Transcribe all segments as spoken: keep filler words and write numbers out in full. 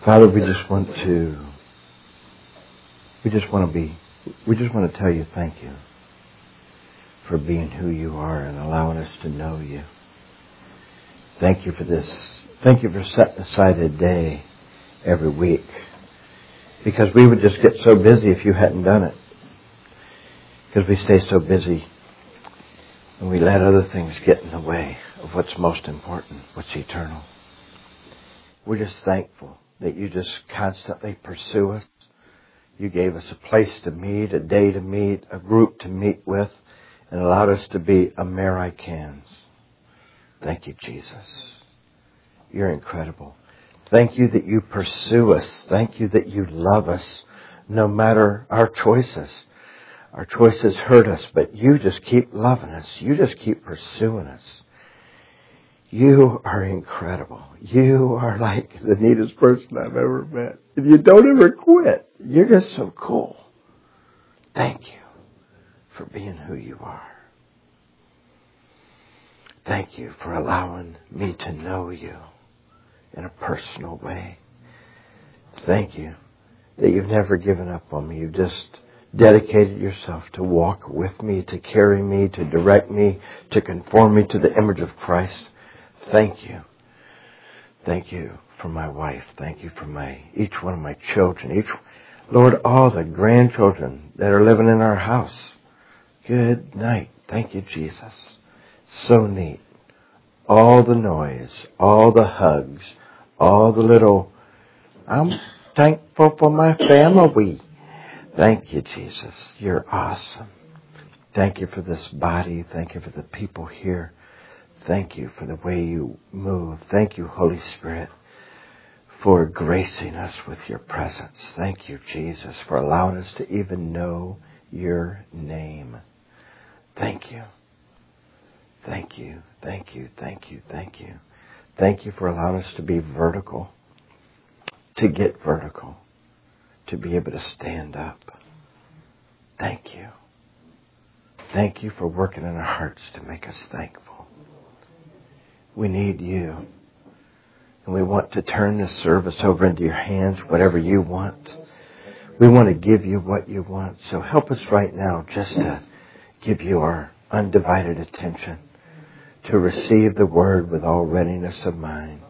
Father, we just want to, we just want to be, we just want to tell you thank you for being who you are and allowing us to know you. Thank you for this. Thank you for setting aside a day every week, because we would just get so busy if you hadn't done it. Because we stay so busy and we let other things get in the way of what's most important, what's eternal. We're just thankful that you just constantly pursue us. You gave us a place to meet, a day to meet, a group to meet with, and allowed us to be Americans. Thank you, Jesus. You're incredible. Thank you that you pursue us. Thank you that you love us no matter our choices. Our choices hurt us, but you just keep loving us. You just keep pursuing us. You are incredible. You are like the neatest person I've ever met. And you don't ever quit. You're just so cool. Thank you for being who you are. Thank you for allowing me to know you in a personal way. Thank you that you've never given up on me. You've just dedicated yourself to walk with me, to carry me, to direct me, to conform me to the image of Christ. Thank you. Thank you for my wife. Thank you for my each one of my children. Each, Lord, all the grandchildren that are living in our house. Good night. Thank you, Jesus. So neat. All the noise, all the hugs, all the little, I'm thankful for my family. Thank you, Jesus. You're awesome. Thank you for this body. Thank you for the people here. Thank you for the way you move. Thank you, Holy Spirit, for gracing us with your presence. Thank you, Jesus, for allowing us to even know your name. Thank you. Thank you. Thank you. Thank you. Thank you. Thank you for allowing us to be vertical, to get vertical, to be able to stand up. Thank you. Thank you for working in our hearts to make us thankful. We need you. And we want to turn this service over into your hands, whatever you want. We want to give you what you want. So help us right now just to give you our undivided attention, to receive the word with all readiness of mind.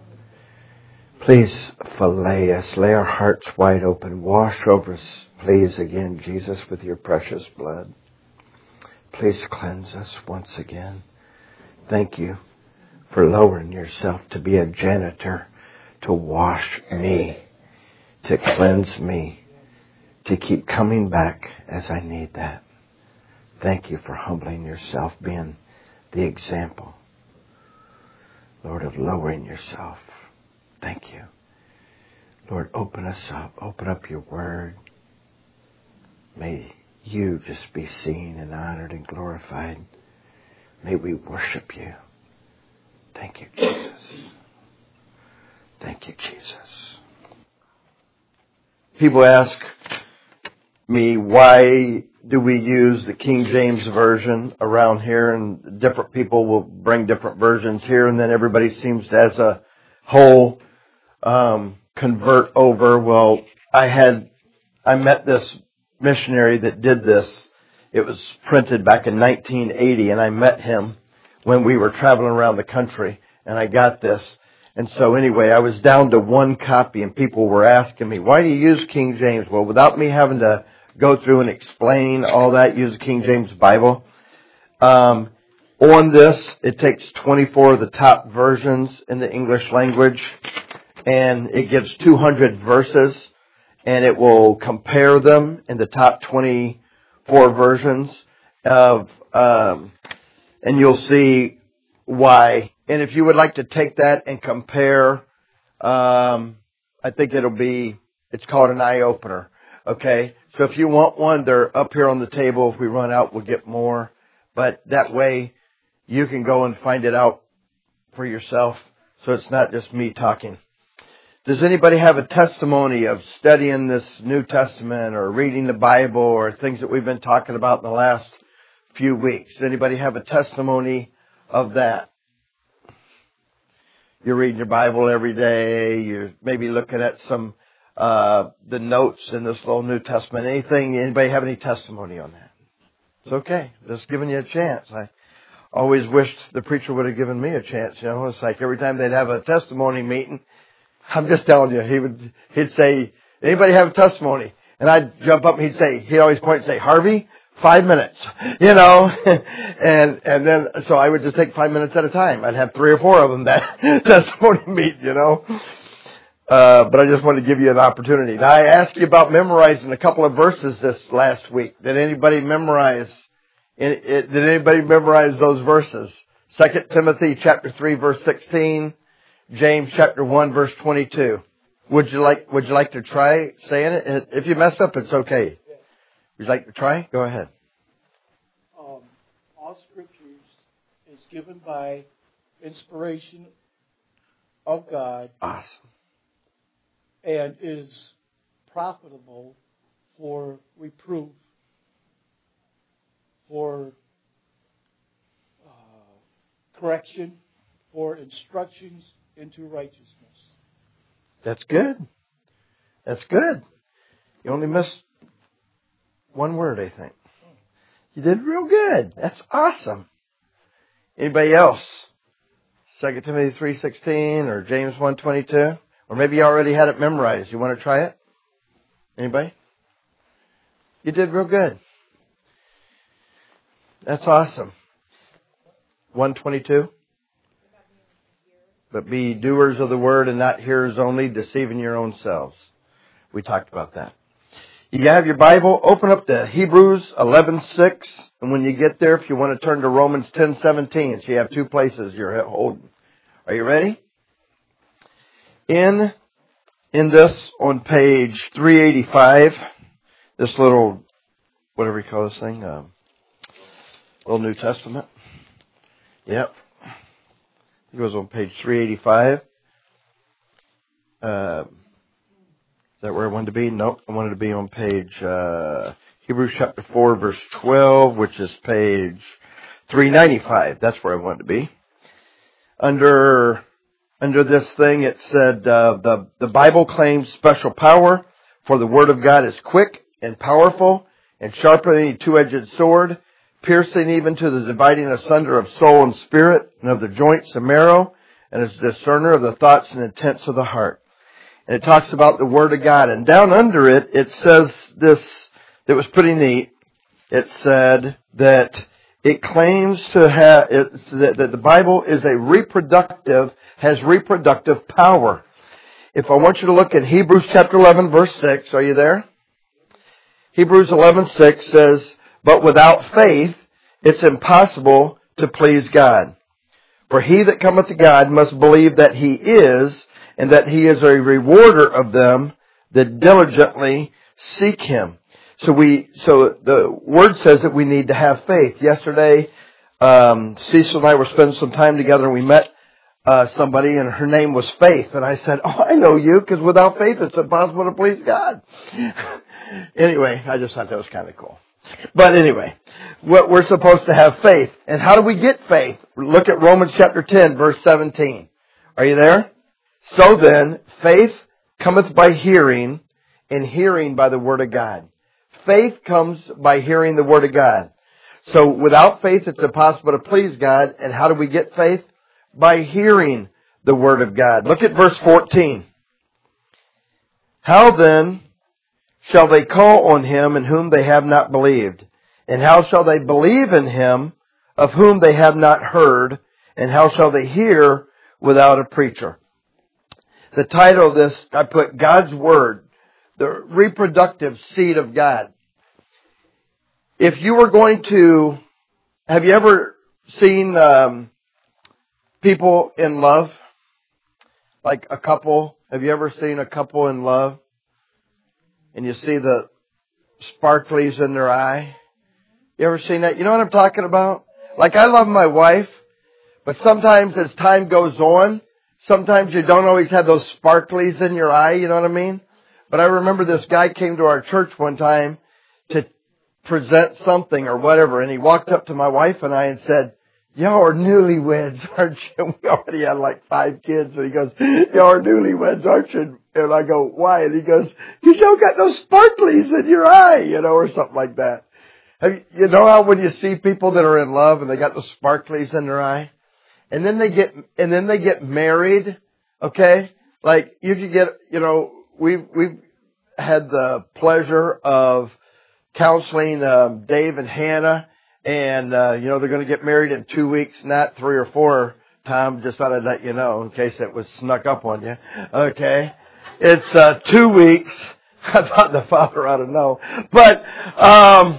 Please fillet us, lay our hearts wide open, wash over us, please, again, Jesus, with your precious blood. Please cleanse us once again. Thank you for lowering yourself to be a janitor, to wash me, to cleanse me, to keep coming back as I need that. Thank you for humbling yourself, being the example, Lord, of lowering yourself. Thank you. Lord, open us up. Open up your word. May you just be seen and honored and glorified. May we worship you. Thank you, Jesus. Thank you, Jesus. People ask me, why do we use the King James Version around here? And different people will bring different versions here, and then everybody seems to, as a whole, um, convert over. Well, I had, I met this missionary that did this. It was printed back in nineteen eighty, and I met him when we were traveling around the country, and I got this. And so anyway, I was down to one copy, and people were asking me, why do you use King James? Well, without me having to go through and explain all that, use the King James Bible. Um, on this, it takes twenty-four of the top versions in the English language, and it gives two hundred verses, and it will compare them in the top twenty-four versions of, um, and you'll see why. And if you would like to take that and compare, um, I think it'll be, it's called an eye-opener. Okay? So if you want one, they're up here on the table. If we run out, we'll get more. But that way, you can go and find it out for yourself. So it's not just me talking. Does anybody have a testimony of studying this New Testament or reading the Bible or things that we've been talking about in the last few weeks? Does anybody have a testimony of that? you're reading your Bible every day. You're maybe looking at some uh the notes in this little New Testament. Anything? Anybody have any testimony on that? It's okay. Just giving you a chance. I always wished the preacher would have given me a chance. You know, it's like every time they'd have a testimony meeting, I'm just telling you, he would he'd say, "Anybody have a testimony?" And I'd jump up and he'd say, he'd always point and say, "Harvey, five minutes." You know, and and then so I would just take five minutes at a time. I'd have three or four of them that testimony meeting. You know. Uh, but I just wanted to give you an opportunity. Now, I asked you about memorizing a couple of verses this last week. Did anybody memorize? Did anybody memorize those verses? Second Timothy chapter three, verse sixteen. James chapter one, verse twenty-two. Would you like? Would you like to try saying it? If you mess up, it's okay. Would you like to try? Go ahead. Um, all scriptures is given by inspiration of God. Awesome. And is profitable for reproof, for uh, correction, for instructions into righteousness. That's good. That's good. You only missed one word, I think. You did real good. That's awesome. Anybody else? Second Timothy three sixteen or James one twenty-two? Or maybe you already had it memorized. You want to try it? Anybody? You did real good. That's awesome. one twenty-two. But be doers of the word and not hearers only, deceiving your own selves. We talked about that. You have your Bible, open up to Hebrews eleven six. And when you get there, if you want to turn to Romans ten seventeen, so you have two places you're holding. Are you ready? In in this, on page three eighty-five, this little, whatever you call this thing, um, little New Testament. Yep. It goes on page three eighty-five. Uh, is that where I wanted to be? Nope. I wanted to be on page uh, Hebrews chapter four, verse twelve, which is page three ninety-five. That's where I wanted to be. Under... Under this thing, it said, uh, the, the Bible claims special power, for the Word of God is quick and powerful and sharper than any two-edged sword, piercing even to the dividing asunder of soul and spirit and of the joints and marrow, and is a discerner of the thoughts and intents of the heart. And it talks about the Word of God. And down under it, it says this, that was pretty neat. It said that it claims to have, it's that, that the Bible is a reproductive, has reproductive power. If I want you to look at Hebrews chapter eleven, verse six, are you there? Hebrews eleven six says, "But without faith, it's impossible to please God. For he that cometh to God must believe that he is, and that he is a rewarder of them that diligently seek him." So we, so the word says that we need to have faith. Yesterday, um, Cecil and I were spending some time together, and we met uh, somebody, and her name was Faith. And I said, "Oh, I know you, because without faith, it's impossible to please God." Anyway, I just thought that was kind of cool. But anyway, we're supposed to have faith. And how do we get faith? Look at Romans chapter ten, verse seventeen. Are you there? "So then, faith cometh by hearing, and hearing by the word of God." Faith comes by hearing the Word of God. So without faith, it's impossible to please God. And how do we get faith? By hearing the Word of God. Look at verse fourteen. "How then shall they call on him in whom they have not believed? And how shall they believe in him of whom they have not heard? And how shall they hear without a preacher?" The title of this, I put God's Word, the reproductive seed of God. If you were going to, have you ever seen um, people in love? Like a couple? Have you ever seen a couple in love? And you see the sparklies in their eye? You ever seen that? You know what I'm talking about? Like, I love my wife, but sometimes as time goes on, sometimes you don't always have those sparklies in your eye, you know what I mean? But I remember this guy came to our church one time to present something or whatever, and he walked up to my wife and I and said, y'all are newlyweds, aren't you? We already had like five kids. And he goes, y'all are newlyweds, aren't you? And I go, why? And he goes, you don't got those sparklies in your eye, you know, or something like that. Have you, you know how when you see people that are in love and they got the sparklies in their eye? And then they get, and then they get married, okay? Like, you could get, you know, we've, we've had the pleasure of counseling um, Dave and Hannah, and, uh, you know, they're going to get married in two weeks, not three or four. Tom, just thought I'd let you know in case it was snuck up on you. Okay. It's uh, two weeks. I thought the father ought to know. But, um,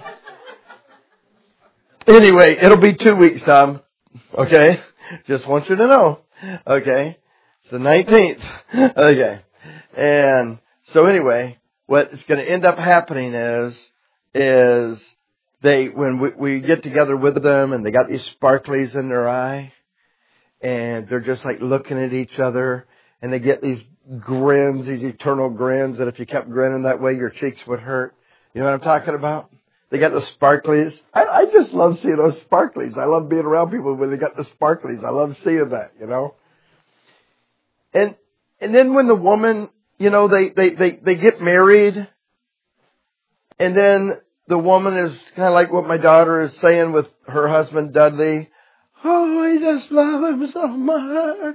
anyway, it'll be two weeks, Tom. Okay. Just want you to know. Okay. It's the nineteenth. Okay. And so anyway, what's going to end up happening is, is they, when we, we get together with them and they got these sparklies in their eye and they're just like looking at each other and they get these grins, these eternal grins that if you kept grinning that way, your cheeks would hurt. You know what I'm talking about? They got the sparklies. I, I just love seeing those sparklies. I love being around people when they got the sparklies. I love seeing that, you know. And, and then when the woman, you know, they, they, they, they get married, and then the woman is kind of like what my daughter is saying with her husband, Dudley. Oh, I just love him so much.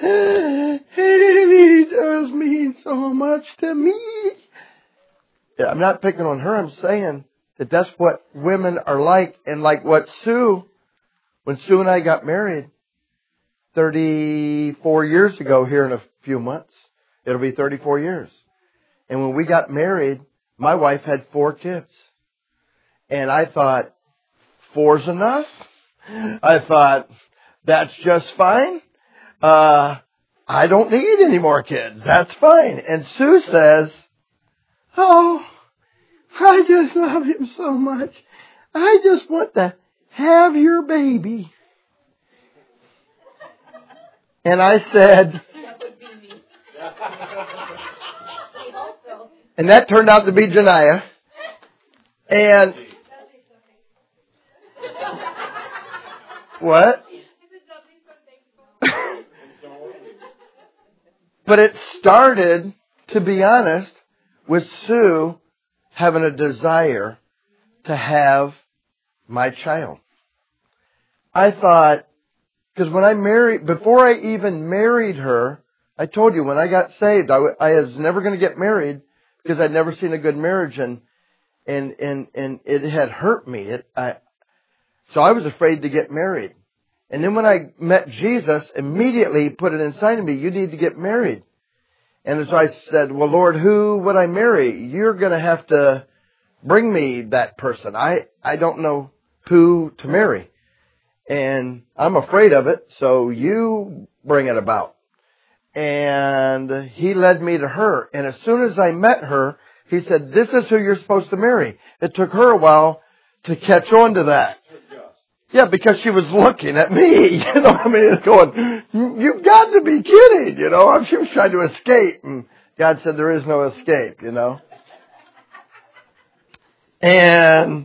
He does mean so much to me. Yeah, I'm not picking on her. I'm saying that that's what women are like. And like what Sue, when Sue and I got married thirty-four years ago here in a few months, it'll be thirty-four years. And when we got married, my wife had four kids. And I thought, four's enough? I thought, that's just fine. Uh, I don't need any more kids. That's fine. And Sue says, oh, I just love him so much. I just want to have your baby. And I said, and that turned out to be Janiah. And what? But it started, to be honest, with Sue having a desire to have my child. I thought, because when I married, before I even married her, I told you when I got saved, I, I was never going to get married because I'd never seen a good marriage, and and and and it had hurt me. It, I, so I was afraid to get married. And then when I met Jesus, immediately he put it inside of me, you need to get married. And so I said, well, Lord, who would I marry? You're going to have to bring me that person. I, I don't know who to marry. And I'm afraid of it, so you bring it about. And he led me to her. And as soon as I met her, he said, this is who you're supposed to marry. It took her a while to catch on to that. Yeah, because she was looking at me, you know, I mean, it's going, you've got to be kidding, you know. She was trying to escape, and God said there is no escape, you know. And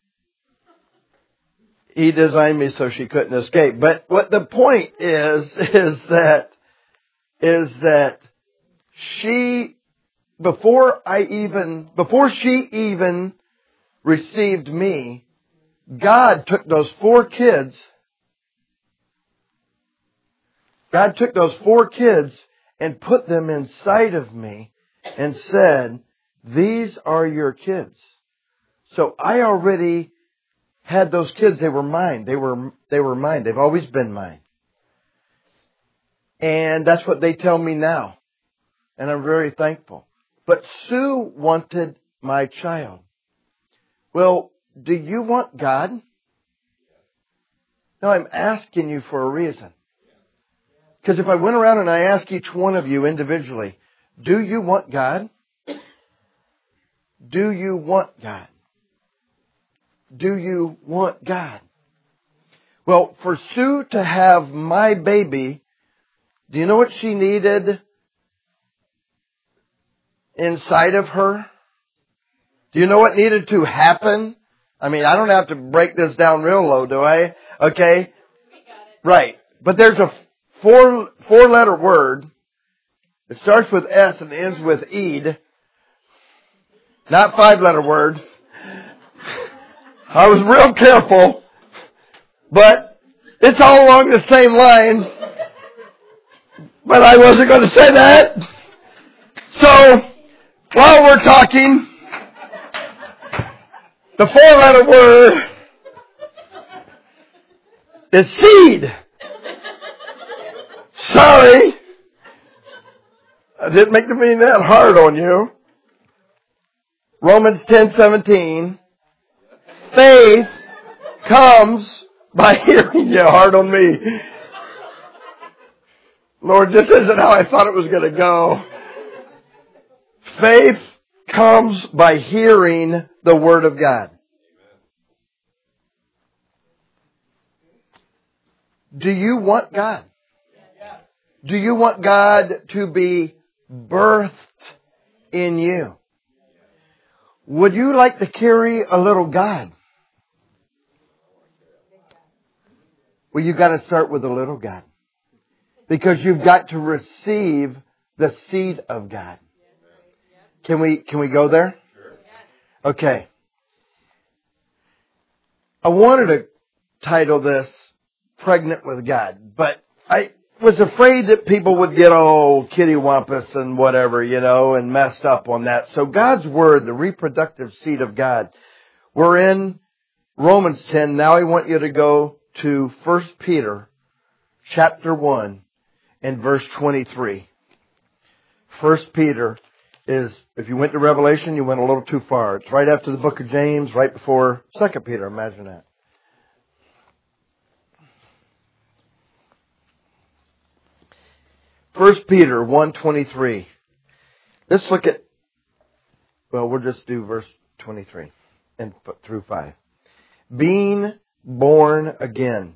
he designed me so she couldn't escape. But what the point is, is that, is that she, before I even, before she even received me, God took those four kids, God took those four kids and put them inside of me and said, these are your kids. So I already had those kids. They were mine. They were, they were mine. They've always been mine. And that's what they tell me now. And I'm very thankful. But Sue wanted my child. Well, do you want God? No, I'm asking you for a reason. Because if I went around and I asked each one of you individually, do you want God? Do you want God? Do you want God? Well, for Sue to have my baby, do you know what she needed inside of her? Do you know what needed to happen? I mean, I don't have to break this down real low, do I? Okay. Right. But there's a four, four letter word. It starts with S and ends with Eid. Not five letter word. I was real careful. But it's all along the same lines. But I wasn't going to say that. So, while we're talking, the four letter word is seed. Sorry. I didn't make the meaning that hard on you. Romans ten seventeen. Faith comes by hearing. Yeah, hard on me. Lord, this isn't how I thought it was going to go. Faith comes by hearing the Word of God. Do you want God? Do you want God to be birthed in you? Would you like to carry a little God? Well, you've got to start with a little God. Because you've got to receive the seed of God. Can we, can we go there? Okay. I wanted to title this Pregnant with God, but I was afraid that people would get all kittywampus and whatever, you know, and messed up on that. So God's Word, the reproductive seed of God. We're in Romans ten. Now I want you to go to First Peter chapter one and verse twenty-three. First Peter is, if you went to Revelation, you went a little too far. It's right after the book of James, right before Second Peter. Imagine that. First Peter one twenty-three. Let's look at, well, we'll just do verse twenty-three and through five. Being born again,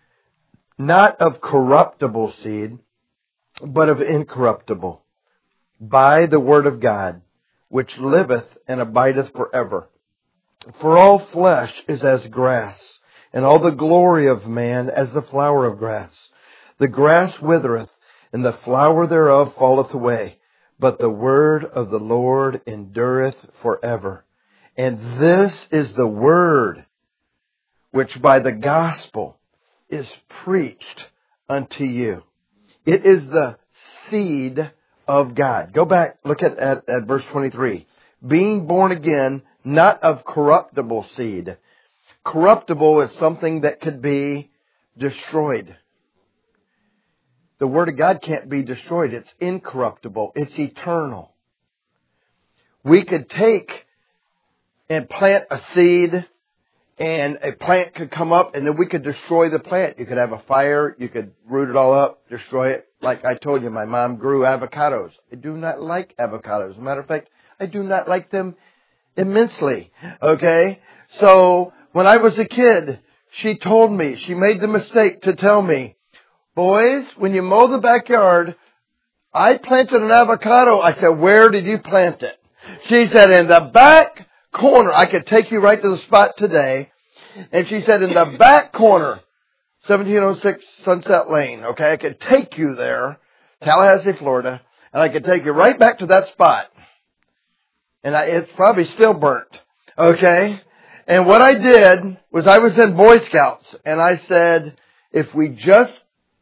not of corruptible seed, but of incorruptible, by the word of God, which liveth and abideth forever. For all flesh is as grass, and all the glory of man as the flower of grass. The grass withereth, and the flower thereof falleth away, but the word of the Lord endureth forever. And this is the word which by the gospel is preached unto you. It is the seed of God. Go back, look at, at, at verse twenty-three. Being born again, not of corruptible seed. Corruptible is something that could be destroyed. The Word of God can't be destroyed. It's incorruptible. It's eternal. We could take and plant a seed, and a plant could come up, and then we could destroy the plant. You could have a fire. You could root it all up, destroy it. Like I told you, my mom grew avocados. I do not like avocados. As a matter of fact, I do not like them immensely. Okay? So, when I was a kid, she told me, she made the mistake to tell me, boys, when you mow the backyard, I planted an avocado. I said, where did you plant it? She said, in the back corner. I could take you right to the spot today. And she said, in the back corner, seventeen oh six Sunset Lane. Okay, I could take you there, Tallahassee, Florida, and I could take you right back to that spot. And I, it's probably still burnt. Okay? And what I did was I was in Boy Scouts, and I said, if we just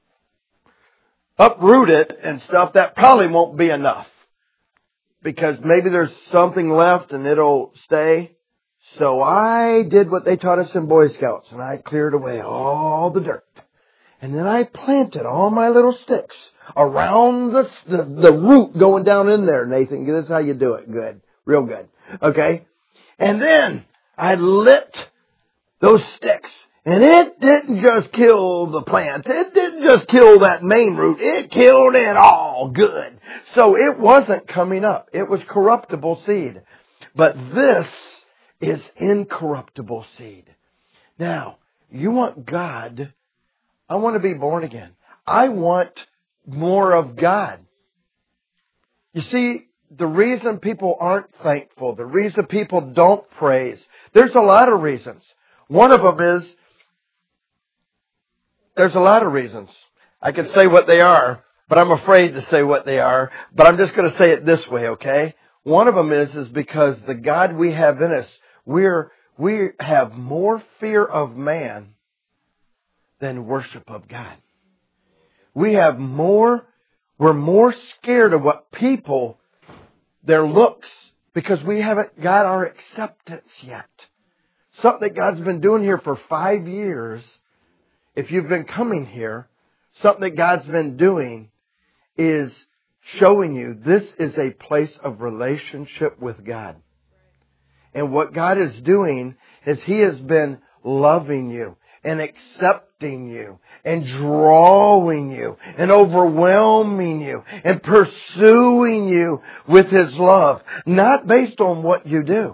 uproot it and stuff, that probably won't be enough. Because maybe there's something left and it'll stay. So I did what they taught us in Boy Scouts, and I cleared away all the dirt. And then I planted all my little sticks around the, the, the root going down in there, Nathan. This is how you do it. Good. Real good. Okay? And then I lit those sticks. And it didn't just kill the plant. It didn't just kill that main root. It killed it all good. So it wasn't coming up. It was corruptible seed. But this is incorruptible seed. Now, you want God. I want to be born again. I want more of God. You see, the reason people aren't thankful, the reason people don't praise, there's a lot of reasons. One of them is There's a lot of reasons. I could say what they are, but I'm afraid to say what they are. But I'm just going to say it this way, okay? One of them is, is because the God we have in us, we're, we have more fear of man than worship of God. We have more, we're more scared of what people, their looks, because we haven't got our acceptance yet. Something that God's been doing here for five years, if you've been coming here, something that God's been doing is showing you this is a place of relationship with God. And what God is doing is He has been loving you and accepting you and drawing you and overwhelming you and pursuing you with His love. Not based on what you do,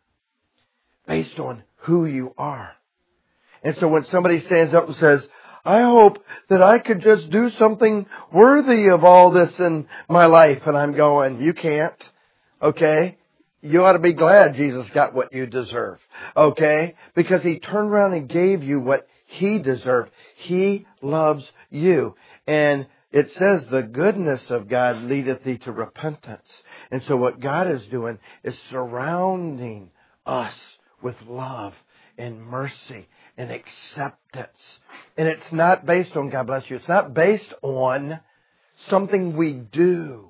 based on who you are. And so when somebody stands up and says, I hope that I could just do something worthy of all this in my life. And I'm going, you can't. Okay? You ought to be glad Jesus got what you deserve. Okay? Because He turned around and gave you what He deserved. He loves you. And it says the goodness of God leadeth thee to repentance. And so what God is doing is surrounding us with love and mercy and acceptance. And it's not based on, God bless you, it's not based on something we do.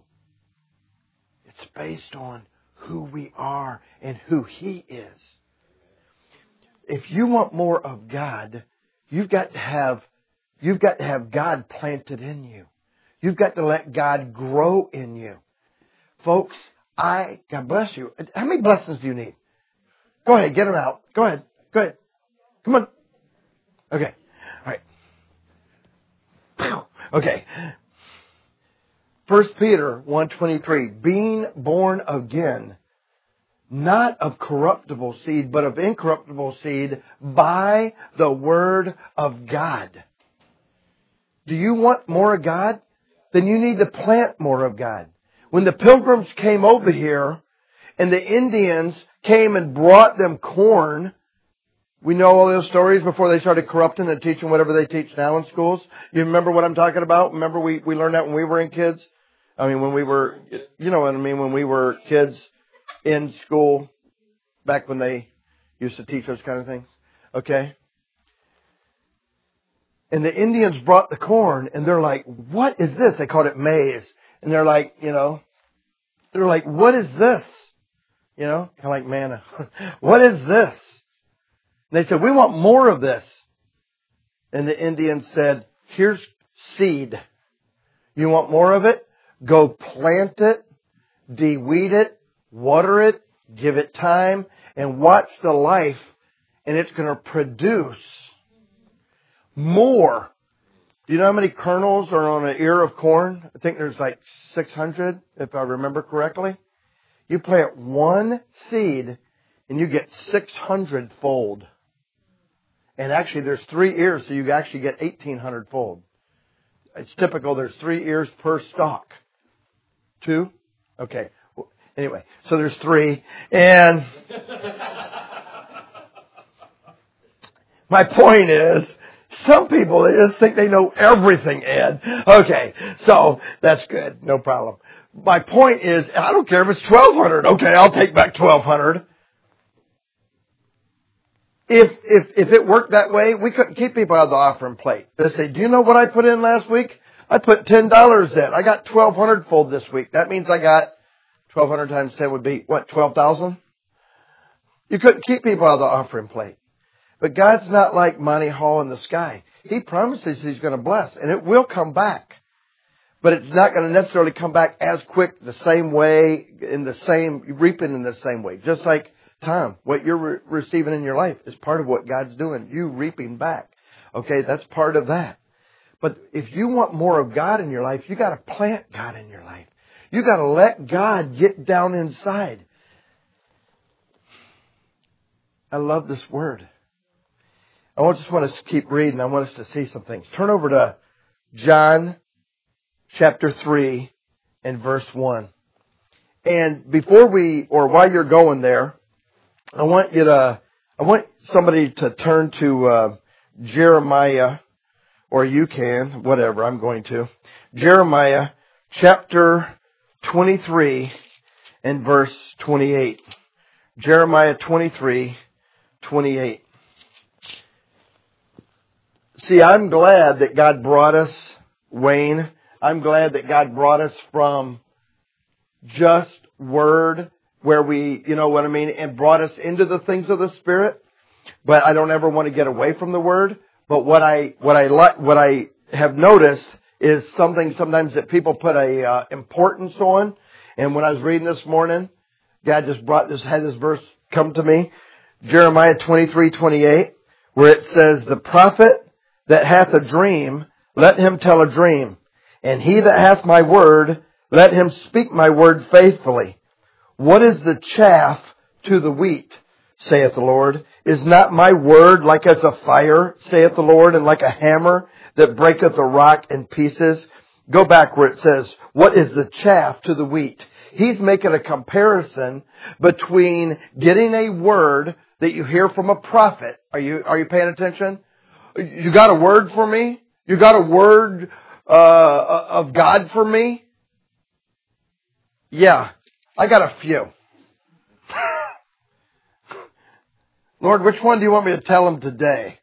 It's based on who we are and who He is. If you want more of God, you've got to have, you've got to have God planted in you. You've got to let God grow in you. Folks, I, God bless you. How many blessings do you need? Go ahead, get them out. Go ahead. Go ahead. Come on. Okay. All right. Okay. First Peter one twenty-three. Being born again, not of corruptible seed, but of incorruptible seed, by the word of God. Do you want more of God? Then you need to plant more of God. When the pilgrims came over here and the Indians came and brought them corn, we know all those stories before they started corrupting and teaching whatever they teach now in schools. You remember what I'm talking about? Remember we, we learned that when we were in kids? I mean, when we were, you know what I mean, when we were kids in school, back when they used to teach those kind of things. Okay? And the Indians brought the corn, and they're like, what is this? They called it maize. And they're like, you know, they're like, what is this? You know, kind of like manna. What is this? And they said, we want more of this. And the Indians said, here's seed. You want more of it? Go plant it, de-weed it, water it, give it time, and watch the life, and it's going to produce more. Do you know how many kernels are on an ear of corn? I think there's like six hundred, if I remember correctly. You plant one seed, and you get six hundred fold. And actually, there's three ears, so you actually get eighteen hundred fold. It's typical. There's three ears per stalk. Two? Okay. Anyway, so there's three. And my point is, some people, they just think they know everything, Ed. Okay, so that's good. No problem. My point is, I don't care if it's twelve hundred. Okay, I'll take back twelve hundred. If, if, if it worked that way, we couldn't keep people out of the offering plate. They say, do you know what I put in last week? I put ten dollars in. I got twelve hundred fold this week. That means I got twelve hundred times ten would be, what, twelve thousand? You couldn't keep people out of the offering plate. But God's not like Monty Hall in the sky. He promises He's going to bless, and it will come back. But it's not going to necessarily come back as quick, the same way, in the same, reaping in the same way. Just like Tom, what you're re- receiving in your life is part of what God's doing. You reaping back. Okay, that's part of that. But if you want more of God in your life, you got to plant God in your life. You got to let God get down inside. I love this word. I just want us to keep reading. I want us to see some things. Turn over to John chapter three and verse one. And before we, or while you're going there, I want you to, I want somebody to turn to uh, Jeremiah or you can, whatever, I'm going to. Jeremiah chapter twenty-three and verse twenty-eight. Jeremiah twenty-three, twenty-eight. See, I'm glad that God brought us, Wayne, I'm glad that God brought us from just Word, where we, you know what I mean, and brought us into the things of the Spirit. But I don't ever want to get away from the Word. But what I, what I like, what I have noticed is something sometimes that people put a uh, importance on. And when I was reading this morning, God just brought this, had this verse come to me. Jeremiah twenty-three, twenty-eight, where it says, the prophet that hath a dream, let him tell a dream. And he that hath my word, let him speak my word faithfully. What is the chaff to the wheat, saith the Lord? Is not my word like as a fire, saith the Lord, and like a hammer that breaketh a rock in pieces? Go back where it says, what is the chaff to the wheat? He's making a comparison between getting a word that you hear from a prophet. Are you, are you paying attention? You got a word for me? You got a word uh, of God for me? Yeah, I got a few. Lord, which one do you want me to tell him today?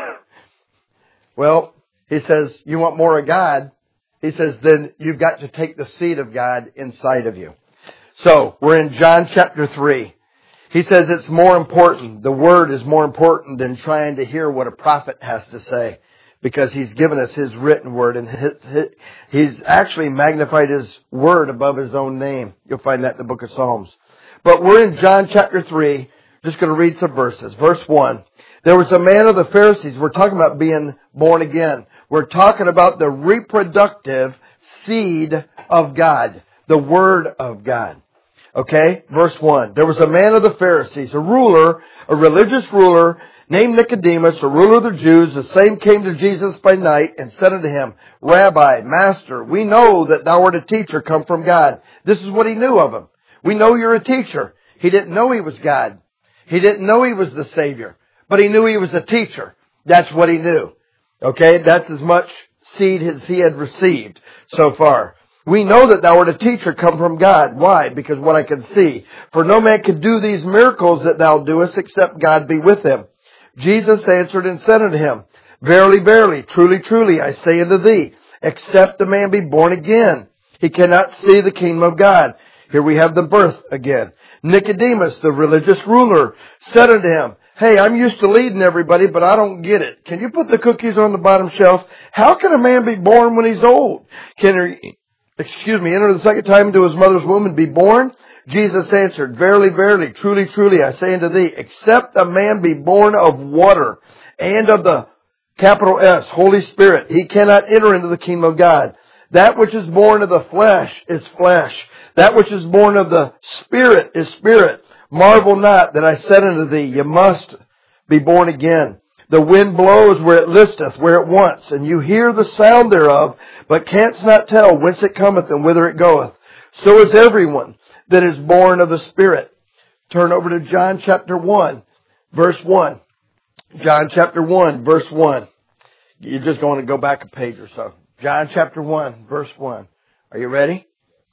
Well, he says, you want more of God? He says, then you've got to take the seed of God inside of you. So, we're in John chapter three. He says it's more important. The Word is more important than trying to hear what a prophet has to say. Because he's given us his written word, and his, his, he's actually magnified his word above his own name. You'll find that in the book of Psalms. But we're in John chapter three. Just going to read some verses. Verse one. There was a man of the Pharisees. We're talking about being born again. We're talking about the reproductive seed of God. The Word of God. Okay? Verse one. There was a man of the Pharisees, a ruler, a religious ruler, named Nicodemus, a ruler of the Jews. The same came to Jesus by night and said unto him, Rabbi, Master, we know that thou art a teacher come from God. This is what he knew of him. We know you're a teacher. He didn't know he was God. He didn't know he was the Savior. But he knew he was a teacher. That's what he knew. Okay? That's as much seed as he had received so far. We know that thou art a teacher come from God. Why? Because what I can see. For no man could do these miracles that thou doest except God be with him. Jesus answered and said unto him, Verily, verily, truly, truly, I say unto thee, except a man be born again, he cannot see the kingdom of God. Here we have the birth again. Nicodemus, the religious ruler, said unto him, Hey, I'm used to leading everybody, but I don't get it. Can you put the cookies on the bottom shelf? How can a man be born when he's old? Can he, excuse me, enter the second time into his mother's womb and be born? Jesus answered, Verily, verily, truly, truly, I say unto thee, except a man be born of water and of the capital S, Holy Spirit, he cannot enter into the kingdom of God. That which is born of the flesh is flesh. That which is born of the Spirit is spirit. Marvel not that I said unto thee, you must be born again. The wind blows where it listeth, where it wants, and you hear the sound thereof, but canst not tell whence it cometh and whither it goeth. So is everyone that is born of the Spirit. Turn over to John chapter one, verse one. John chapter one, verse one. You're just going to go back a page or so. John chapter one, verse one. Are you ready?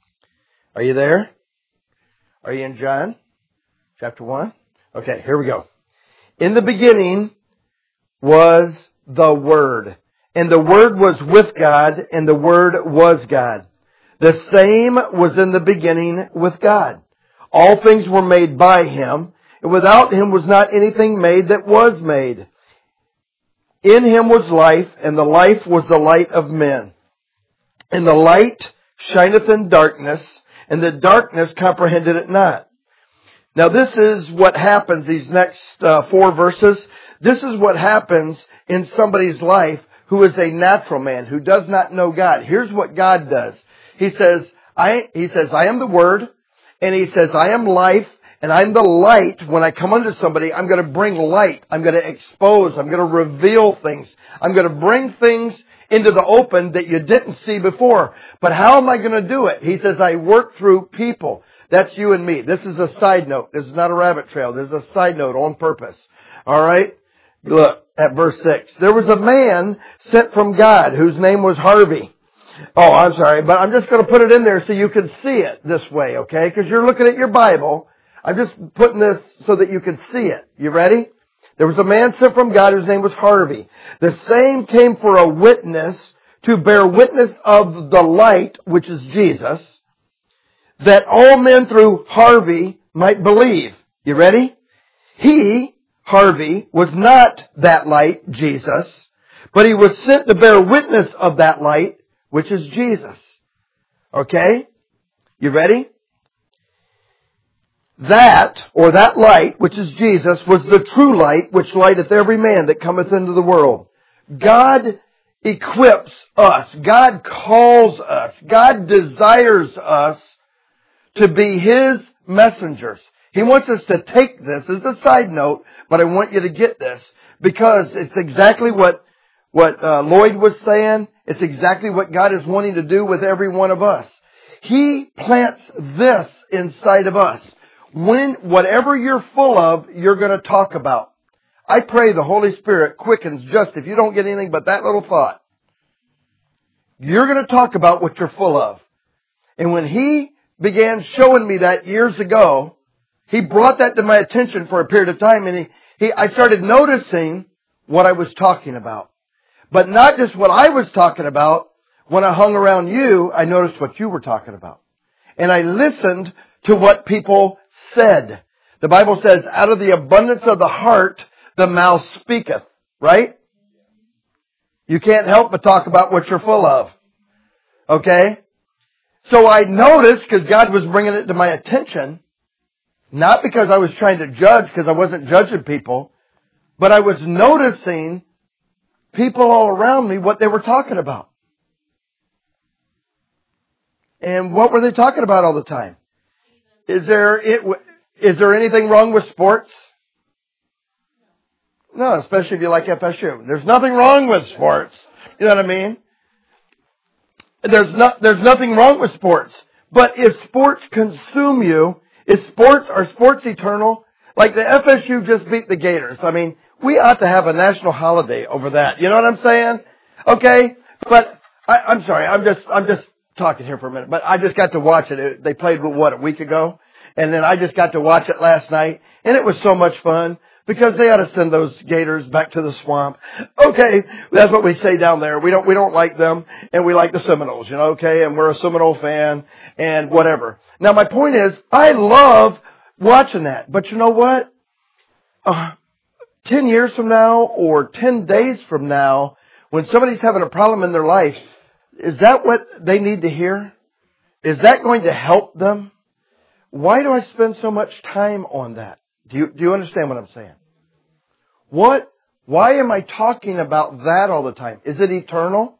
Are you there? Are you in John chapter one? Okay, here we go. In the beginning was the Word, and the Word was with God, and the Word was God. The same was in the beginning with God. All things were made by Him, and without Him was not anything made that was made. In Him was life, and the life was the light of men. And the light shineth in darkness, and the darkness comprehended it not. Now this is what happens, these next uh, four verses. This is what happens in somebody's life who is a natural man, who does not know God. Here's what God does. He says, I, he says, I am the Word, and He says, I am life, and I'm the light. When I come unto somebody, I'm going to bring light. I'm going to expose. I'm going to reveal things. I'm going to bring things into the open that you didn't see before. But how am I going to do it? He says, I work through people. That's you and me. This is a side note. This is not a rabbit trail. This is a side note on purpose. All right? Look at verse six. There was a man sent from God whose name was Harvey. Oh, I'm sorry, but I'm just going to put it in there so you can see it this way, okay? Because you're looking at your Bible. I'm just putting this so that you can see it. You ready? There was a man sent from God whose name was Harvey. The same came for a witness to bear witness of the light, which is Jesus, that all men through Harvey might believe. You ready? He, Harvey, was not that light, Jesus, but he was sent to bear witness of that light, which is Jesus. Okay? You ready? That, or that light, which is Jesus, was the true light, which lighteth every man that cometh into the world. God equips us. God calls us. God desires us to be His messengers. He wants us to take this as a side note, but I want you to get this because it's exactly what, what uh, Lloyd was saying. It's exactly what God is wanting to do with every one of us. He plants this inside of us. When, whatever you're full of, you're going to talk about. I pray the Holy Spirit quickens just, if you don't get anything but that little thought, you're going to talk about what you're full of. And when He began showing me that years ago, He brought that to my attention for a period of time, and he, he, I started noticing what I was talking about. But not just what I was talking about. When I hung around you, I noticed what you were talking about. And I listened to what people said. The Bible says, out of the abundance of the heart, the mouth speaketh. Right? You can't help but talk about what you're full of. Okay? So I noticed, because God was bringing it to my attention, not because I was trying to judge, because I wasn't judging people, but I was noticing people all around me, what they were talking about. And what were they talking about all the time? Is there, it, is there anything wrong with sports? No, especially if you like F S U. There's nothing wrong with sports. You know what I mean? There's not, there's nothing wrong with sports. But if sports consume you, if sports, are sports eternal? Like the F S U just beat the Gators. I mean, we ought to have a national holiday over that. You know what I'm saying? Okay? But, I, I'm sorry, I'm just, I'm just talking here for a minute. But I just got to watch it. They played, what, a week ago? And then I just got to watch it last night. And it was so much fun. Because they ought to send those Gators back to the swamp. Okay, that's what we say down there. We don't, we don't like them, and we like the Seminoles, you know, okay? And we're a Seminole fan, and whatever. Now my point is, I love watching that. But you know what? Uh, ten years from now, or ten days from now, when somebody's having a problem in their life, is that what they need to hear? Is that going to help them? Why do I spend so much time on that? Do you, do you understand what I'm saying? What? Why am I talking about that all the time? Is it eternal?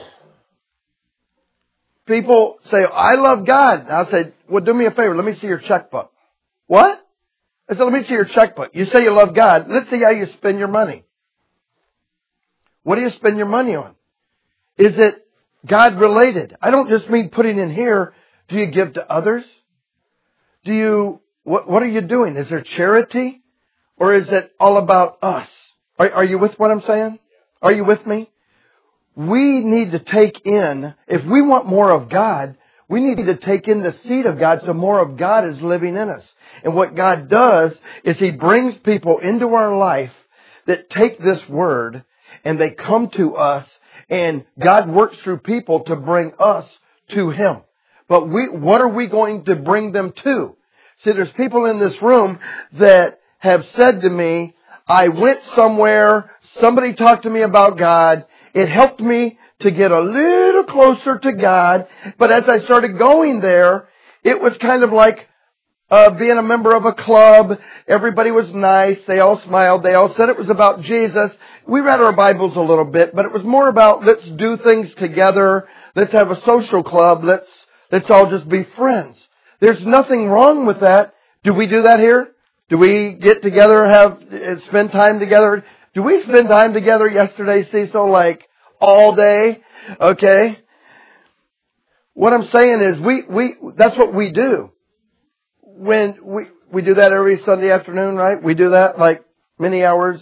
People say, I love God. I say, well, do me a favor. Let me see your checkbook. What? I said, let me see your checkbook. You say you love God. Let's see how you spend your money. What do you spend your money on? Is it God related? I don't just mean putting in here. Do you give to others? Do you... What, what are you doing? Is there charity? Or is it all about us? Are, are you with what I'm saying? Are you with me? We need to take in, if we want more of God, we need to take in the seed of God so more of God is living in us. And what God does is He brings people into our life that take this word and they come to us, and God works through people to bring us to Him. But we, what are we going to bring them to? See, there's people in this room that have said to me, I went somewhere, somebody talked to me about God, it helped me to get a little closer to God, but as I started going there, it was kind of like uh, being a member of a club. Everybody was nice, they all smiled, they all said it was about Jesus. We read our Bibles a little bit, but it was more about let's do things together, let's have a social club, let's, let's all just be friends. There's nothing wrong with that. Do we do that here? Do we get together, have, spend time together? Do we spend time together yesterday, Cecil, like all day? Okay. What I'm saying is we, we, that's what we do. When we, we do that every Sunday afternoon, right? We do that like many hours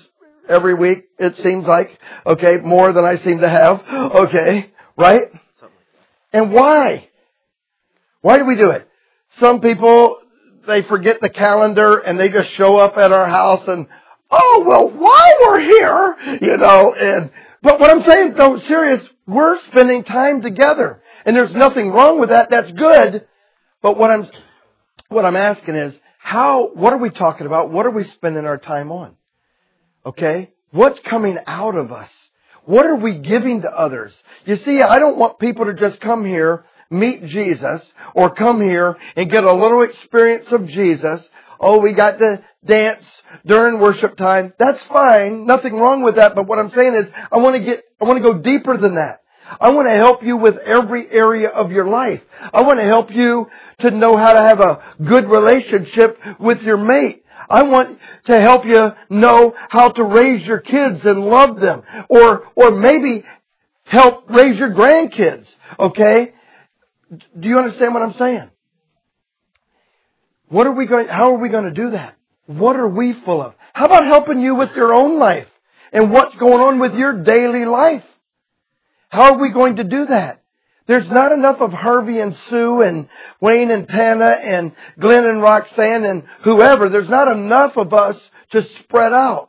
every week, it seems like. Okay, more than I seem to have. Okay, right? And why? Why do we do it? Some people, they forget the calendar and they just show up at our house and, oh, well, while we're here, you know, and, but what I'm saying, though, serious, we're spending time together. And there's nothing wrong with that. That's good. But what I'm, what I'm asking is, how, what are we talking about? What are we spending our time on? Okay? What's coming out of us? What are we giving to others? You see, I don't want people to just come here, meet Jesus, or come here and get a little experience of Jesus. Oh, we got to dance during worship time. That's fine. Nothing wrong with that. But what I'm saying is, I want to get, I want to go deeper than that. I want to help you with every area of your life. I want to help you to know how to have a good relationship with your mate. I want to help you know how to raise your kids and love them. Or, or maybe help raise your grandkids. Okay? Do you understand what I'm saying? What are we going, how are we going to do that? What are we full of? How about helping you with your own life and what's going on with your daily life? How are we going to do that? There's not enough of Harvey and Sue and Wayne and Tana and Glenn and Roxanne and whoever. There's not enough of us to spread out.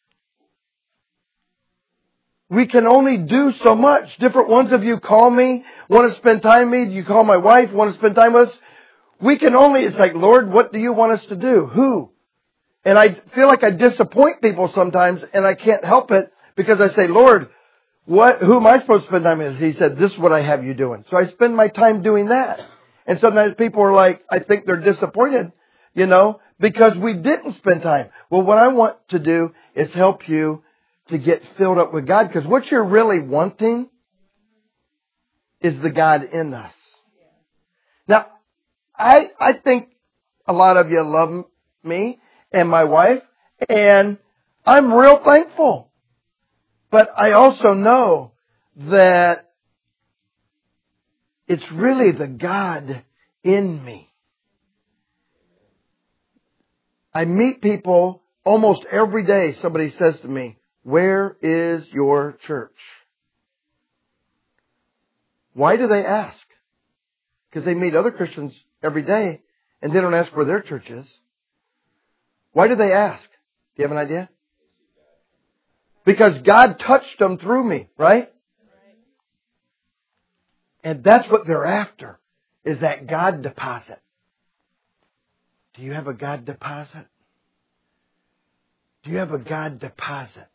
We can only do so much. Different ones of you call me, want to spend time with me. You call my wife, want to spend time with us. We can only, it's like, Lord, what do you want us to do? Who? And I feel like I disappoint people sometimes and I can't help it because I say, Lord, What? Who am I supposed to spend time with? He said, this is what I have you doing. So I spend my time doing that. And sometimes people are like, I think they're disappointed, you know, because we didn't spend time. Well, what I want to do is help you to get filled up with God. Because what you're really wanting is the God in us. Now, I, I think a lot of you love me and my wife. And I'm real thankful. But I also know that it's really the God in me. I meet people almost every day. Somebody says to me, where is your church? Why do they ask? Because they meet other Christians every day and they don't ask where their church is. Why do they ask? Do you have an idea? Because God touched them through me, right? And that's what they're after, is that God deposit. Do you have a God deposit? Do you have a God deposit?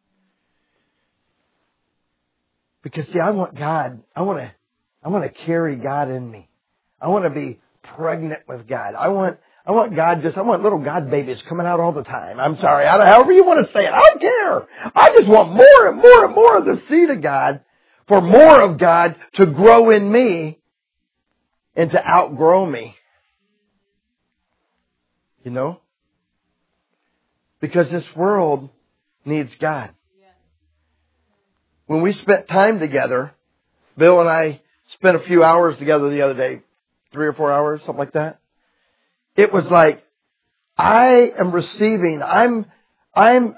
Because see, I want God, I want to, I want to carry God in me. I want to be pregnant with God. I want, I want God just, I want little God babies coming out all the time. I'm sorry, I don't, however you want to say it, I don't care. I just want more and more and more of the seed of God, for more of God to grow in me and to outgrow me. You know? Because this world needs God. When we spent time together, Bill and I spent a few hours together the other day, three or four hours, something like that. It was like, I am receiving, I'm, I'm,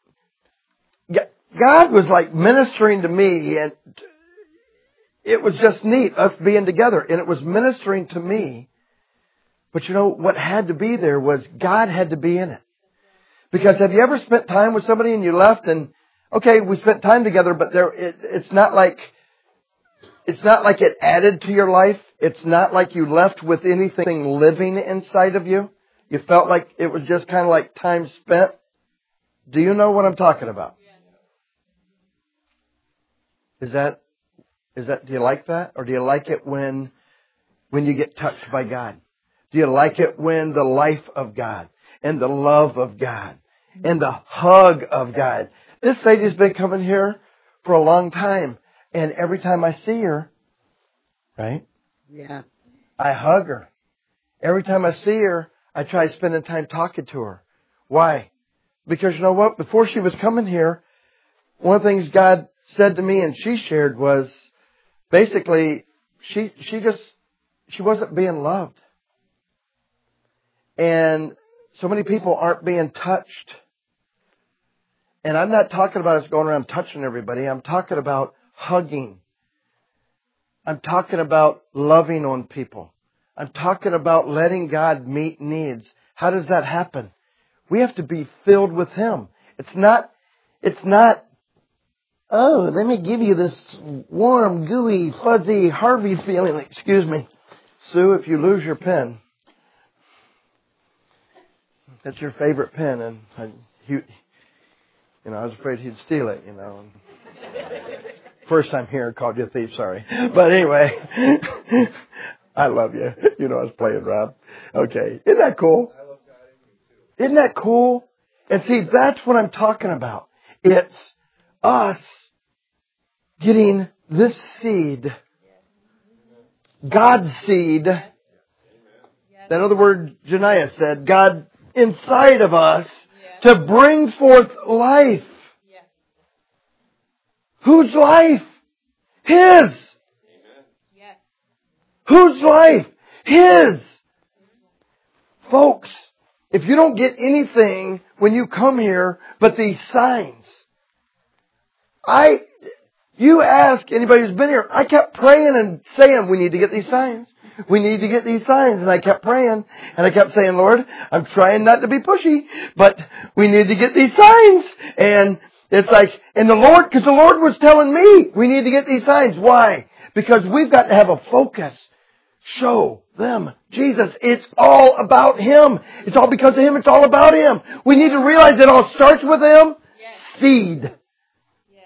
God was like ministering to me, and it was just neat, us being together, and it was ministering to me. But you know, what had to be there was God had to be in it. Because have you ever spent time with somebody and you left and, okay, we spent time together, but there, it, it's not like, it's not like it added to your life. It's not like you left with anything living inside of you. You felt like it was just kind of like time spent. Do you know what I'm talking about? Is that, is that, do you like that? Or do you like it when, when you get touched by God? Do you like it when the life of God and the love of God and the hug of God? This lady's been coming here for a long time. And every time I see her, right? Yeah. I hug her. Every time I see her, I try spending time talking to her. Why? Because you know what? Before she was coming here, one of the things God said to me and she shared was basically she she just she wasn't being loved. And so many people aren't being touched. And I'm not talking about us going around touching everybody. I'm talking about hugging. I'm talking about loving on people. I'm talking about letting God meet needs. How does that happen? We have to be filled with Him. It's not, it's not, oh, let me give you this warm, gooey, fuzzy, Harvey feeling. Excuse me. Sue, if you lose your pen, that's your favorite pen, and I, you, you know, I was afraid he'd steal it, you know. First time here, called you a thief, sorry. But anyway, I love you. You know, I was playing, Rob. Okay. Isn't that cool? Isn't that cool? And see, that's what I'm talking about. It's us getting this seed, God's seed. That other word Janiah said, God inside of us to bring forth life. Whose life? His. Whose life? His. Folks, if you don't get anything when you come here but these signs, I, you ask anybody who's been here, I kept praying and saying, we need to get these signs. We need to get these signs. And I kept praying and I kept saying, Lord, I'm trying not to be pushy, but we need to get these signs. And it's like, and the Lord, because the Lord was telling me, we need to get these signs. Why? Because we've got to have a focus. Show them Jesus. It's all about Him. It's all because of Him. It's all about Him. We need to realize it all starts with Him. Yes. Seed. Yes.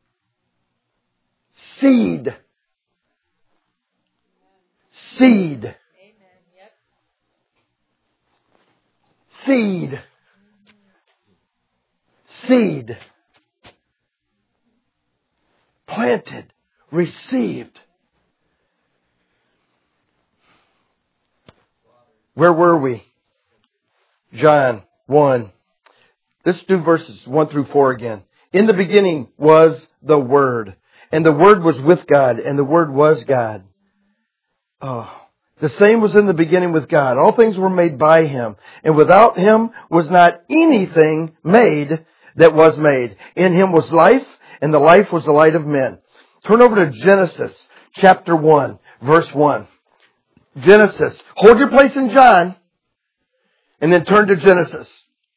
Seed. Seed. Amen. Yep. Seed. Seed. Planted. Received. Where were we? John one. Let's do verses one through four again. In the beginning was the Word, and the Word was with God, and the Word was God. Oh, the same was in the beginning with God. All things were made by Him, and without Him was not anything made that was made. In Him was life, and the life was the light of men. Turn over to Genesis chapter one, verse one. Genesis. Hold your place in John and then turn to Genesis.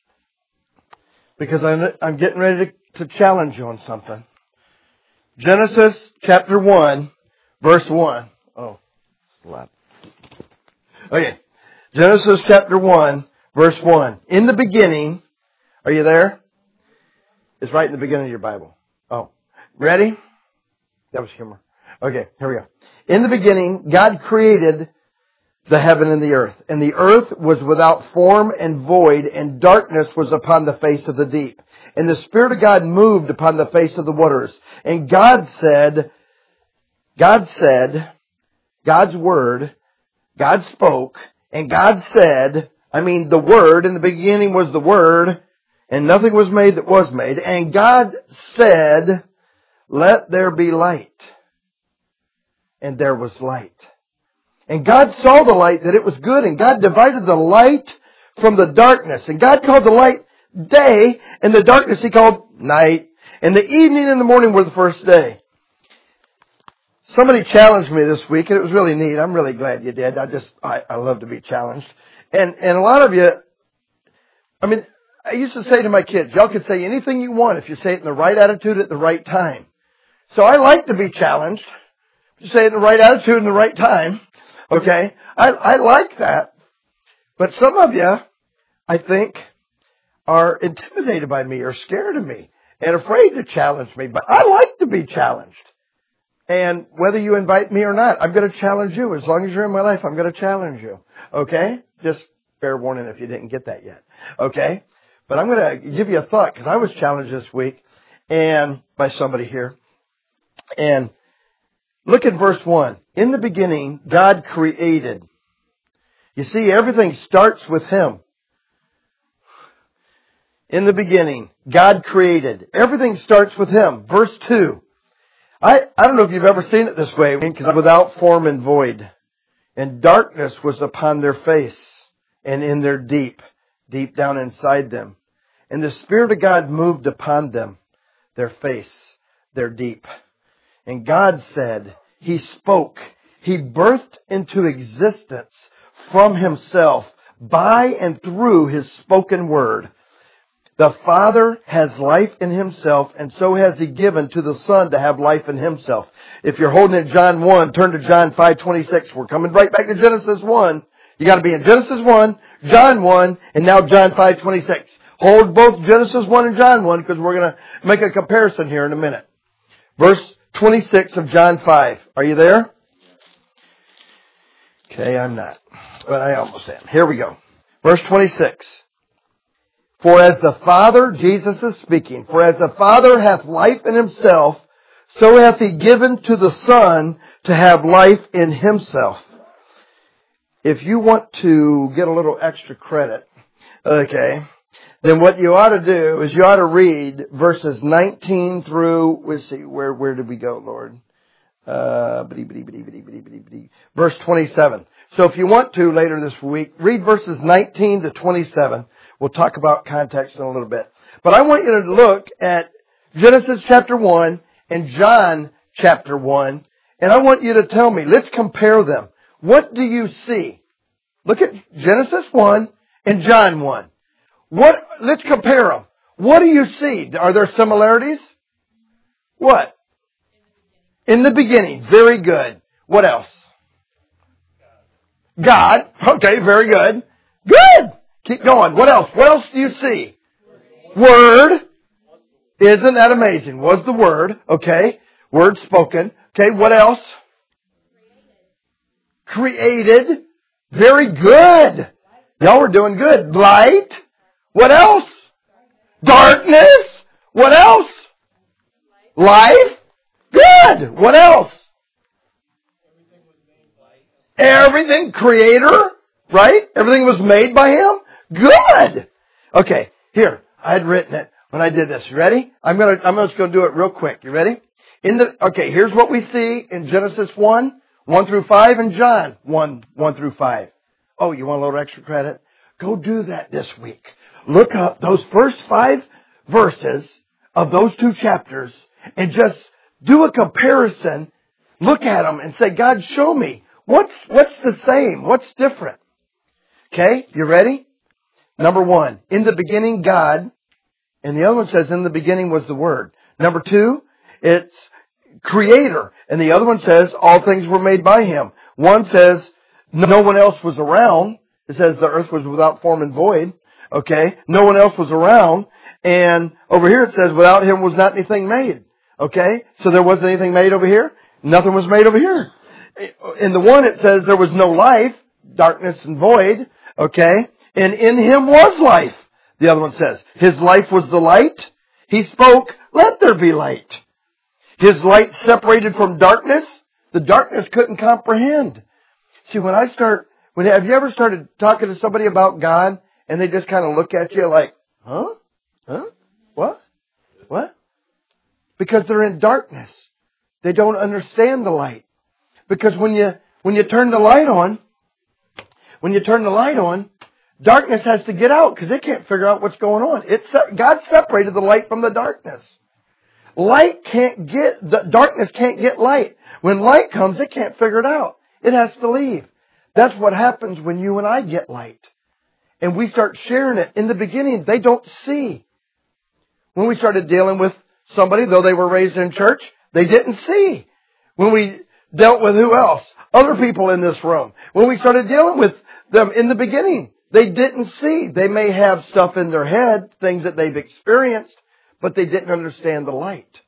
Because I'm, I'm getting ready to, to challenge you on something. Genesis chapter one, verse one. Oh, slap. Okay. Genesis chapter one, verse one. In the beginning, are you there? It's right in the beginning of your Bible. Oh, ready? That was humor. Okay, here we go. In the beginning, God created the heaven and the earth. And the earth was without form and void, and darkness was upon the face of the deep. And the Spirit of God moved upon the face of the waters. And God said, God said, God's Word, God spoke, and God said, I mean, the Word, in the beginning was the Word, and nothing was made that was made. And God said, let there be light. And there was light. And God saw the light that it was good, and God divided the light from the darkness. And God called the light day, and the darkness He called night. And the evening and the morning were the first day. Somebody challenged me this week, and it was really neat. I'm really glad you did. I just, I, I love to be challenged. And, and a lot of you, I mean, I used to say to my kids, y'all can say anything you want if you say it in the right attitude at the right time. So I like to be challenged. You say it in the right attitude in the right time. Okay? I, I like that. But some of you, I think, are intimidated by me or scared of me and afraid to challenge me. But I like to be challenged. And whether you invite me or not, I'm going to challenge you. As long as you're in my life, I'm going to challenge you. Okay? Just fair warning if you didn't get that yet. Okay? But I'm going to give you a thought, because I was challenged this week and by somebody here. And look at verse one. In the beginning, God created. You see, everything starts with Him. In the beginning, God created. Everything starts with Him. Verse two. I, I don't know if you've ever seen it this way, because without form and void. And darkness was upon their face and in their deep, deep down inside them. And the Spirit of God moved upon them, their face, their deep. And God said, He spoke, He birthed into existence from Himself by and through His spoken word. The Father has life in Himself, and so has He given to the Son to have life in Himself. If you're holding at John one, turn to John five twenty-six. We're coming right back to Genesis one. You got to be in Genesis one, John one, and now John five twenty-six. Hold both Genesis one and John one, because we're going to make a comparison here in a minute. Verse twenty-six of John five. Are you there? Okay, I'm not. But I almost am. Here we go. Verse twenty-six. For as the Father, Jesus is speaking, for as the Father hath life in Himself, so hath He given to the Son to have life in Himself. If you want to get a little extra credit, okay, then what you ought to do is you ought to read verses nineteen through, let's see, where, where did we go, Lord? Uh, verse twenty-seven. So if you want to later this week, read verses nineteen to twenty-seven. We'll talk about context in a little bit. But I want you to look at Genesis chapter one and John chapter one. And I want you to tell me, let's compare them. What do you see? Look at Genesis one and John one. What? Let's compare them. What do you see? Are there similarities? What? In the beginning. Very good. What else? God. Okay, very good. Good. Keep going. What else? What else do you see? Word. Isn't that amazing? Was the Word. Okay. Word spoken. Okay, what else? Created. Very good. Y'all were doing good. Light. What else? Darkness. What else? Life. Good. What else? Everything. Creator. Right? Everything was made by Him. Good. Okay. Here. I had written it when I did this. You ready? I'm gonna, I'm just gonna do it real quick. You ready? In the, okay, here's what we see in Genesis one, one through five, and John one, one through five. Oh, you want a little extra credit? Go do that this week. Look up those first five verses of those two chapters and just do a comparison. Look at them and say, God, show me. What's, what's the same? What's different? Okay, you ready? Number one, in the beginning, God. And the other one says, in the beginning was the Word. Number two, it's Creator. And the other one says, all things were made by Him. One says, no one else was around. It says the earth was without form and void. Okay, no one else was around. And over here it says, without Him was not anything made. Okay, so there wasn't anything made over here. Nothing was made over here. In the one it says there was no life, darkness and void. Okay, and in Him was life. The other one says, His life was the light. He spoke, let there be light. His light separated from darkness. The darkness couldn't comprehend. See, when I start, when have you ever started talking to somebody about God and they just kind of look at you like, huh? Huh? What? What? Because they're in darkness. They don't understand the light. Because when you, when you turn the light on, when you turn the light on, darkness has to get out because it can't figure out what's going on. It's, God separated the light from the darkness. Light can't get, the darkness can't get light. When light comes, it can't figure it out. It has to leave. That's what happens when you and I get light. And we start sharing it. In the beginning, they don't see. When we started dealing with somebody, though they were raised in church, they didn't see. When we dealt with who else? Other people in this room. When we started dealing with them in the beginning, they didn't see. They may have stuff in their head, things that they've experienced, but they didn't understand the light.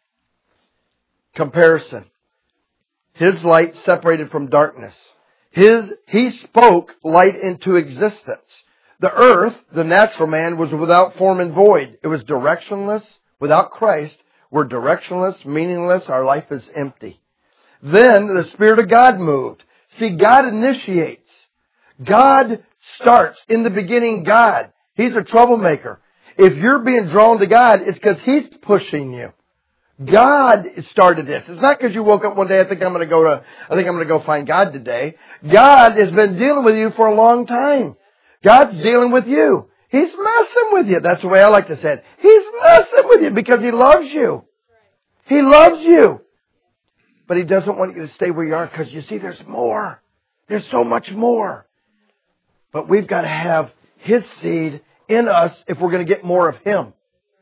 Comparison. His light separated from darkness. His, He spoke light into existence. The earth, the natural man, was without form and void. It was directionless. Without Christ, we're directionless, meaningless. Our life is empty. Then the Spirit of God moved. See, God initiates. God starts. In the beginning, God. He's a troublemaker. If you're being drawn to God, it's because He's pushing you. God started this. It's not because you woke up one day, I think I'm going to go to, I think I'm going to go find God today. God has been dealing with you for a long time. God's dealing with you. He's messing with you. That's the way I like to say it. He's messing with you because He loves you. He loves you. But He doesn't want you to stay where you are because you see there's more. There's so much more. But we've got to have His seed in us if we're going to get more of Him.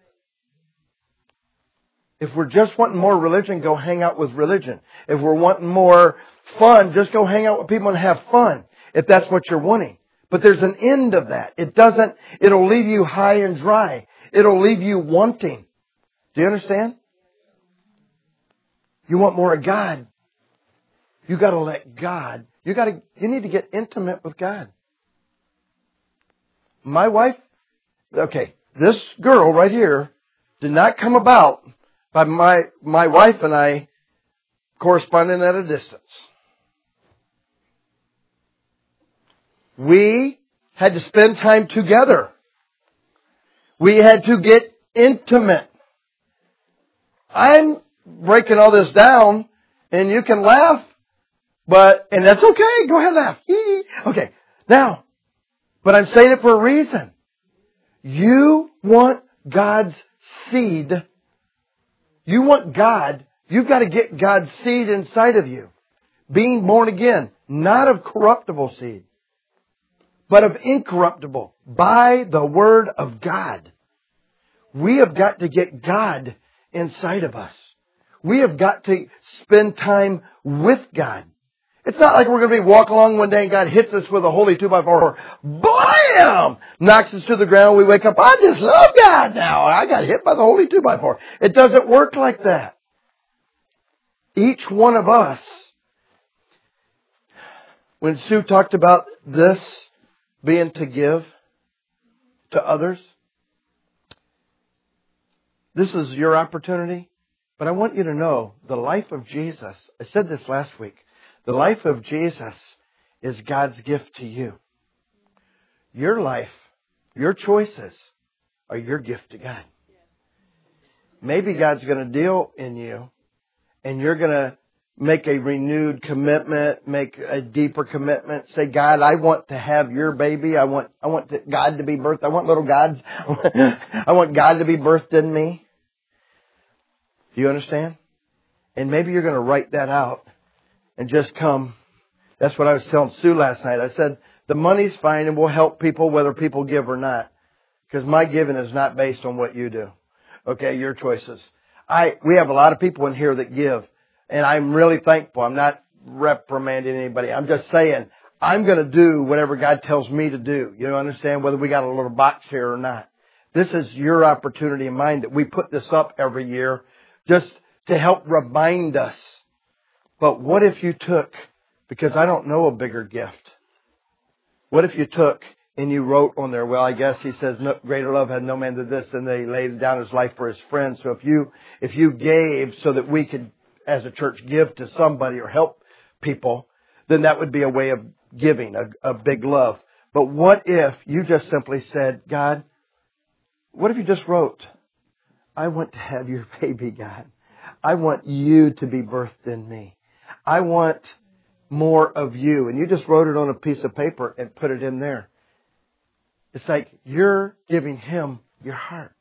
If we're just wanting more religion, go hang out with religion. If we're wanting more fun, just go hang out with people and have fun. If that's what you're wanting. But there's an end of that. It doesn't, it'll leave you high and dry. It'll leave you wanting. Do you understand? You want more of God. You got to let God, you got to, you need to get intimate with God. My wife, okay, this girl right here did not come about by my, my wife and I corresponding at a distance. We had to spend time together. We had to get intimate. I'm breaking all this down, and you can laugh, but, and that's okay. Go ahead and laugh. Okay, now, but I'm saying it for a reason. You want God's seed. You want God. You've got to get God's seed inside of you. Being born again, not of corruptible seed, but of incorruptible, by the Word of God. We have got to get God inside of us. We have got to spend time with God. It's not like we're going to be walking along one day and God hits us with a holy two by four. Bam! Knocks us to the ground. We wake up. I just love God now. I got hit by the holy two by four. It doesn't work like that. Each one of us, when Sue talked about this being to give to others, this is your opportunity. But I want you to know the life of Jesus. I said this last week. The life of Jesus is God's gift to you. Your life, your choices are your gift to God. Maybe God's going to deal in you and you're going to make a renewed commitment, make a deeper commitment. Say, God, I want to have your baby. I want, I want to, God to be birthed. I want little gods. I want God to be birthed in me. Do you understand? And maybe you're going to write that out and just come. That's what I was telling Sue last night. I said, the money's fine and we'll help people whether people give or not. Because my giving is not based on what you do. Okay, your choices. I, we have a lot of people in here that give. And I'm really thankful. I'm not reprimanding anybody. I'm just saying, I'm going to do whatever God tells me to do. You know, understand whether we got a little box here or not. This is your opportunity and mine that we put this up every year just to help remind us. But what if you took, because I don't know a bigger gift. What if you took and you wrote on there, well, I guess he says, no, greater love had no man than this, and they laid down his life for his friends. So if you, if you gave so that we could, as a church, give to somebody or help people, then that would be a way of giving, a, a big love. But what if you just simply said, God, what if you just wrote, I want to have your baby, God. I want you to be birthed in me. I want more of you. And you just wrote it on a piece of paper and put it in there. It's like you're giving him your heart.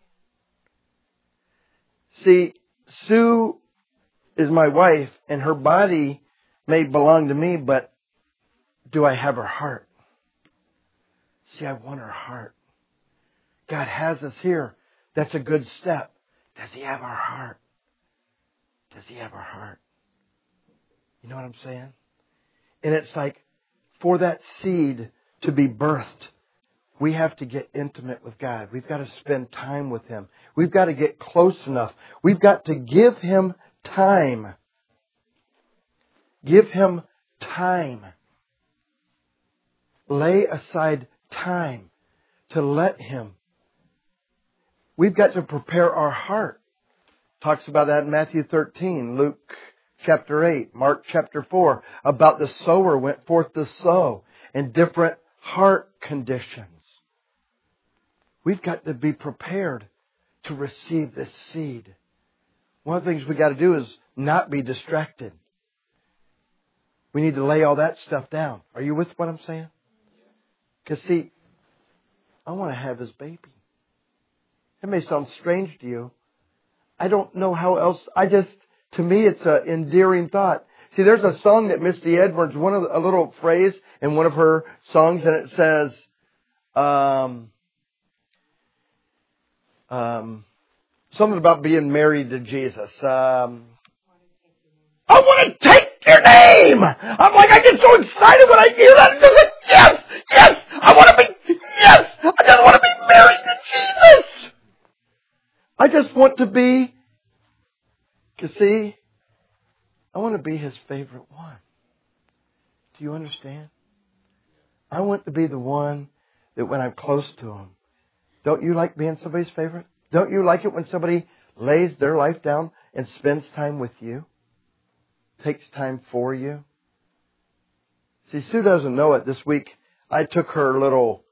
See, Sue is my wife and her body may belong to me, but do I have her heart? See, I want her heart. God has us here. That's a good step. Does he have our heart? Does he have our heart? You know what I'm saying? And it's like, for that seed to be birthed, we have to get intimate with God. We've got to spend time with him. We've got to get close enough. We've got to give him time. Give him time. Lay aside time to let him. We've got to prepare our heart. Talks about that in Matthew thirteen, Luke chapter eight, Mark chapter four, about the sower went forth to sow and different heart conditions. We've got to be prepared to receive this seed. One of the things we got to do is not be distracted. We need to lay all that stuff down. Are you with what I'm saying? Because see, I want to have his baby. It may sound strange to you. I don't know how else. I just, to me, it's an endearing thought. See, there's a song that Misty Edwards, one of the, a little phrase in one of her songs, and it says, um, um, something about being married to Jesus. Um, I want to take your name. I'm like, I get so excited when I hear that. I'm just like, yes, yes, I want to be, yes, I just want to be married to Jesus. I just want to be, you see, I want to be his favorite one. Do you understand? I want to be the one that when I'm close to him, don't you like being somebody's favorite? Don't you like it when somebody lays their life down and spends time with you? Takes time for you? See, Sue doesn't know it. This week, I took her little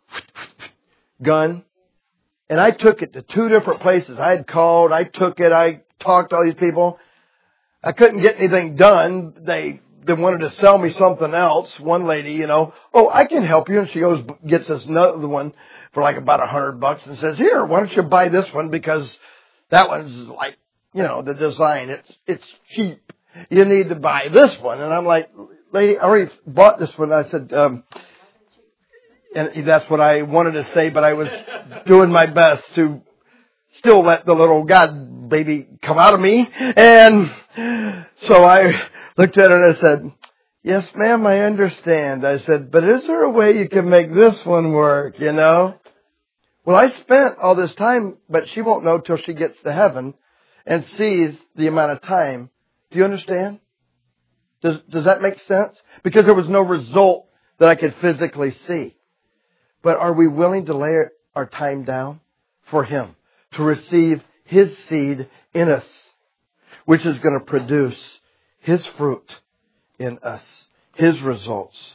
gun and I took it to two different places. I had called, I took it, I talked to all these people. I couldn't get anything done. They they wanted to sell me something else. One lady, you know, oh, I can help you. And she goes, gets this another one for like about a hundred bucks and says, here, why don't you buy this one? Because that one's like, you know, the design, it's, it's cheap. You need to buy this one. And I'm like, lady, I already bought this one. I said, um, and that's what I wanted to say, but I was doing my best to still let the little God baby come out of me. And so I looked at her and I said, yes, ma'am, I understand. I said, but is there a way you can make this one work, you know? Well, I spent all this time, but she won't know till she gets to heaven and sees the amount of time. Do you understand? Does, does that make sense? Because there was no result that I could physically see. But are we willing to lay our time down for him? To receive his seed in us, which is going to produce his fruit in us, his results.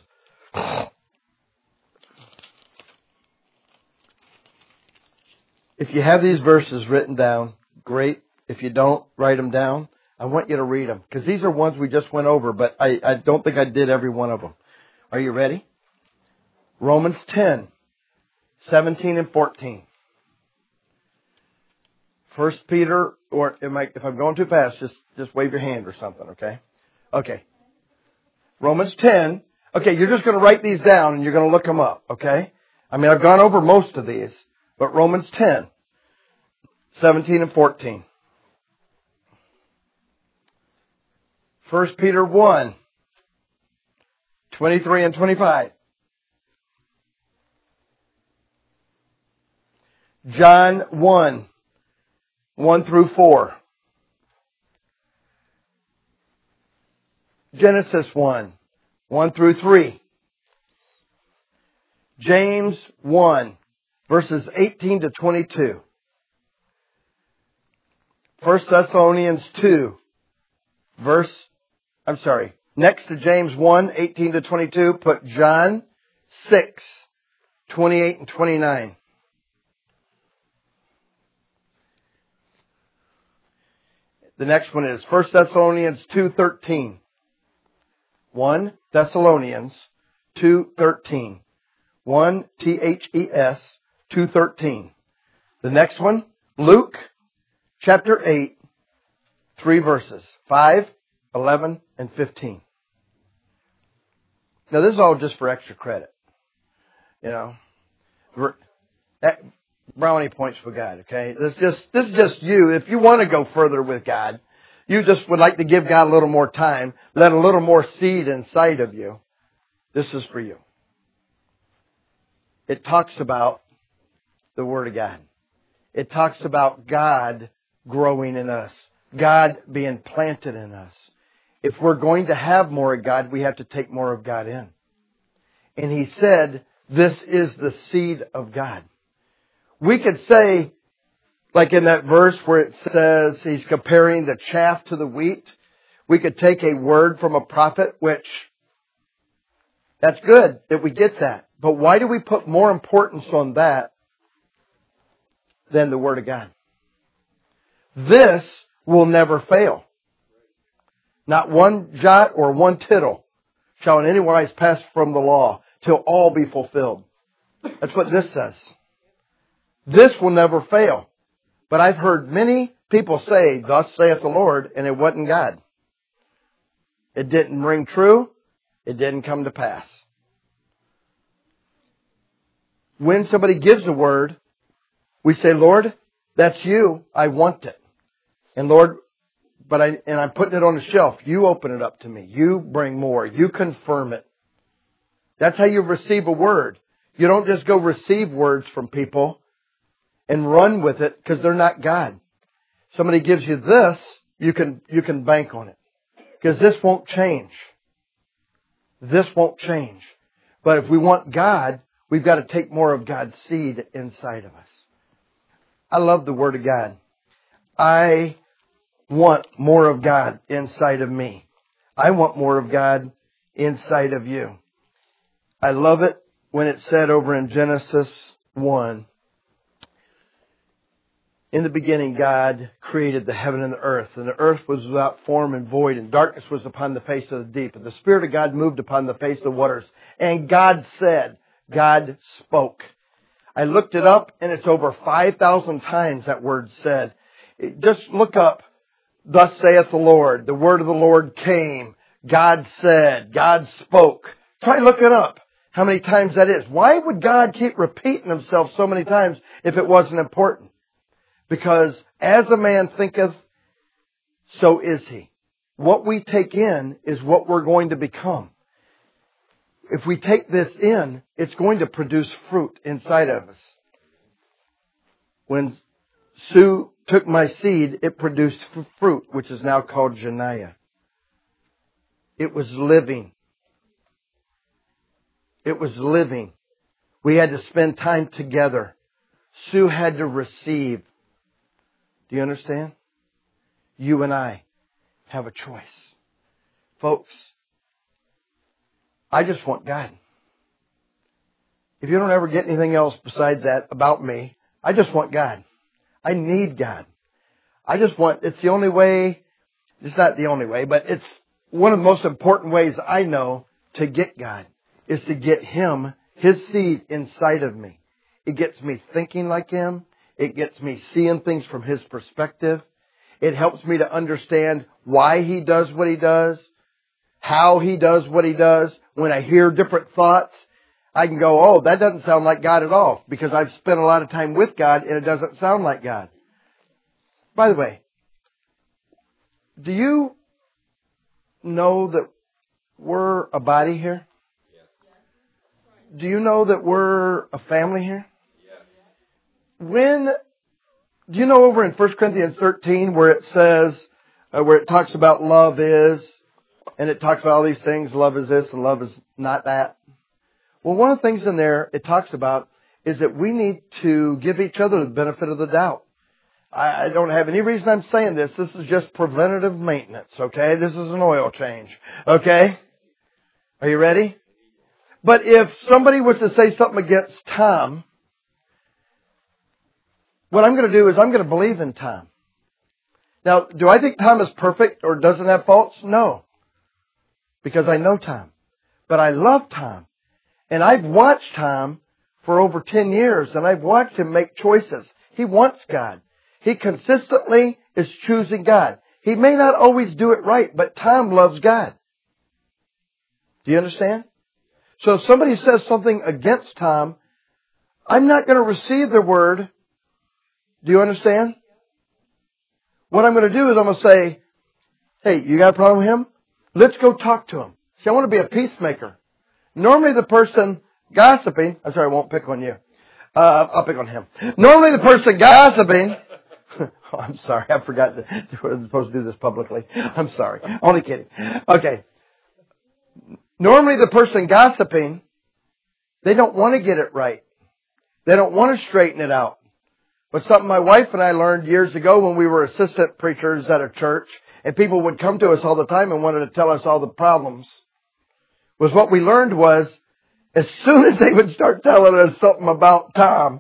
If you have these verses written down, great. If you don't, write them down. I want you to read them because these are ones we just went over, but I, I don't think I did every one of them. Are you ready? Romans ten, seventeen and fourteen. First Peter, or if, I, if I'm going too fast, just, just wave your hand or something, okay? Okay. Romans ten. Okay, you're just going to write these down and you're going to look them up, okay? I mean, I've gone over most of these, but Romans ten, seventeen and fourteen. First Peter one, twenty-three and twenty-five. John one, one through four. Genesis one, one through three. James one, verses eighteen to twenty-two. First Thessalonians two, verse, I'm sorry, next to James one, eighteen to twenty-two, put John six, twenty-eight and twenty-nine. The next one is First Thessalonians two thirteen. First Thessalonians two thirteen. One T H E S two thirteen. The next one, Luke chapter eight, three verses, five, eleven, and fifteen. Now this is all just for extra credit. You know, brownie points for God, okay? This is just, this is just you. If you want to go further with God, you just would like to give God a little more time, let a little more seed inside of you, this is for you. It talks about the Word of God. It talks about God growing in us, God being planted in us. If we're going to have more of God, we have to take more of God in. And He said, this is the seed of God. We could say, like in that verse where it says He's comparing the chaff to the wheat, we could take a word from a prophet, which that's good that we get that. But why do we put more importance on that than the Word of God? This will never fail. Not one jot or one tittle shall in any wise pass from the law till all be fulfilled. That's what this says. This will never fail. But I've heard many people say, thus saith the Lord, and it wasn't God. It didn't ring true. It didn't come to pass. When somebody gives a word, we say, Lord, that's you. I want it. And Lord, but I, and I'm putting it on the shelf. You open it up to me. You bring more. You confirm it. That's how you receive a word. You don't just go receive words from people and run with it because they're not God. Somebody gives you this, you can, you can bank on it. Because this won't change. This won't change. But if we want God, we've got to take more of God's seed inside of us. I love the Word of God. I want more of God inside of me. I want more of God inside of you. I love it when it's said over in Genesis one. In the beginning, God created the heaven and the earth, and the earth was without form and void, and darkness was upon the face of the deep. And the Spirit of God moved upon the face of the waters. And God said, God spoke. I looked it up, and it's over five thousand times that word said. Just look up, thus saith the Lord. The word of the Lord came. God said. God spoke. Try look it up. How many times that is. Why would God keep repeating himself so many times if it wasn't important? Because as a man thinketh, so is he. What we take in is what we're going to become. If we take this in, it's going to produce fruit inside of us. When Sue took my seed, it produced fruit, which is now called Janiah. It was living. It was living. We had to spend time together. Sue had to receive. Do you understand? You and I have a choice. Folks, I just want God. If you don't ever get anything else besides that about me, I just want God. I need God. I just want, it's the only way, it's not the only way, but it's one of the most important ways I know to get God is to get Him, His seed inside of me. It gets me thinking like Him. It gets me seeing things from His perspective. It helps me to understand why He does what He does, how He does what He does. When I hear different thoughts, I can go, oh, that doesn't sound like God at all, because I've spent a lot of time with God and it doesn't sound like God. By the way, do you know that we're a body here? Do you know that we're a family here? When, do you know over in First Corinthians thirteen where it says, uh, where it talks about love is, and it talks about all these things, love is this and love is not that. Well, one of the things in there it talks about is that we need to give each other the benefit of the doubt. I, I don't have any reason I'm saying this. This is just preventative maintenance, okay? This is an oil change, okay? Are you ready? But if somebody was to say something against Tom, what I'm going to do is I'm going to believe in Tom. Now, do I think Tom is perfect or doesn't have faults? No. Because I know Tom. But I love Tom. And I've watched Tom for over ten years, and I've watched him make choices. He wants God. He consistently is choosing God. He may not always do it right, but Tom loves God. Do you understand? So if somebody says something against Tom, I'm not going to receive their word. Do you understand? What I'm going to do is I'm going to say, hey, you got a problem with him? Let's go talk to him. See, I want to be a peacemaker. Normally the person gossiping, I'm sorry, I won't pick on you. Uh, I'll pick on him. Normally the person gossiping, oh, I'm sorry, I forgot that we're supposed to do this publicly. I'm sorry. Only kidding. Okay. Normally the person gossiping, they don't want to get it right. They don't want to straighten it out. But something my wife and I learned years ago when we were assistant preachers at a church, and people would come to us all the time and wanted to tell us all the problems, was what we learned was, as soon as they would start telling us something about Tom,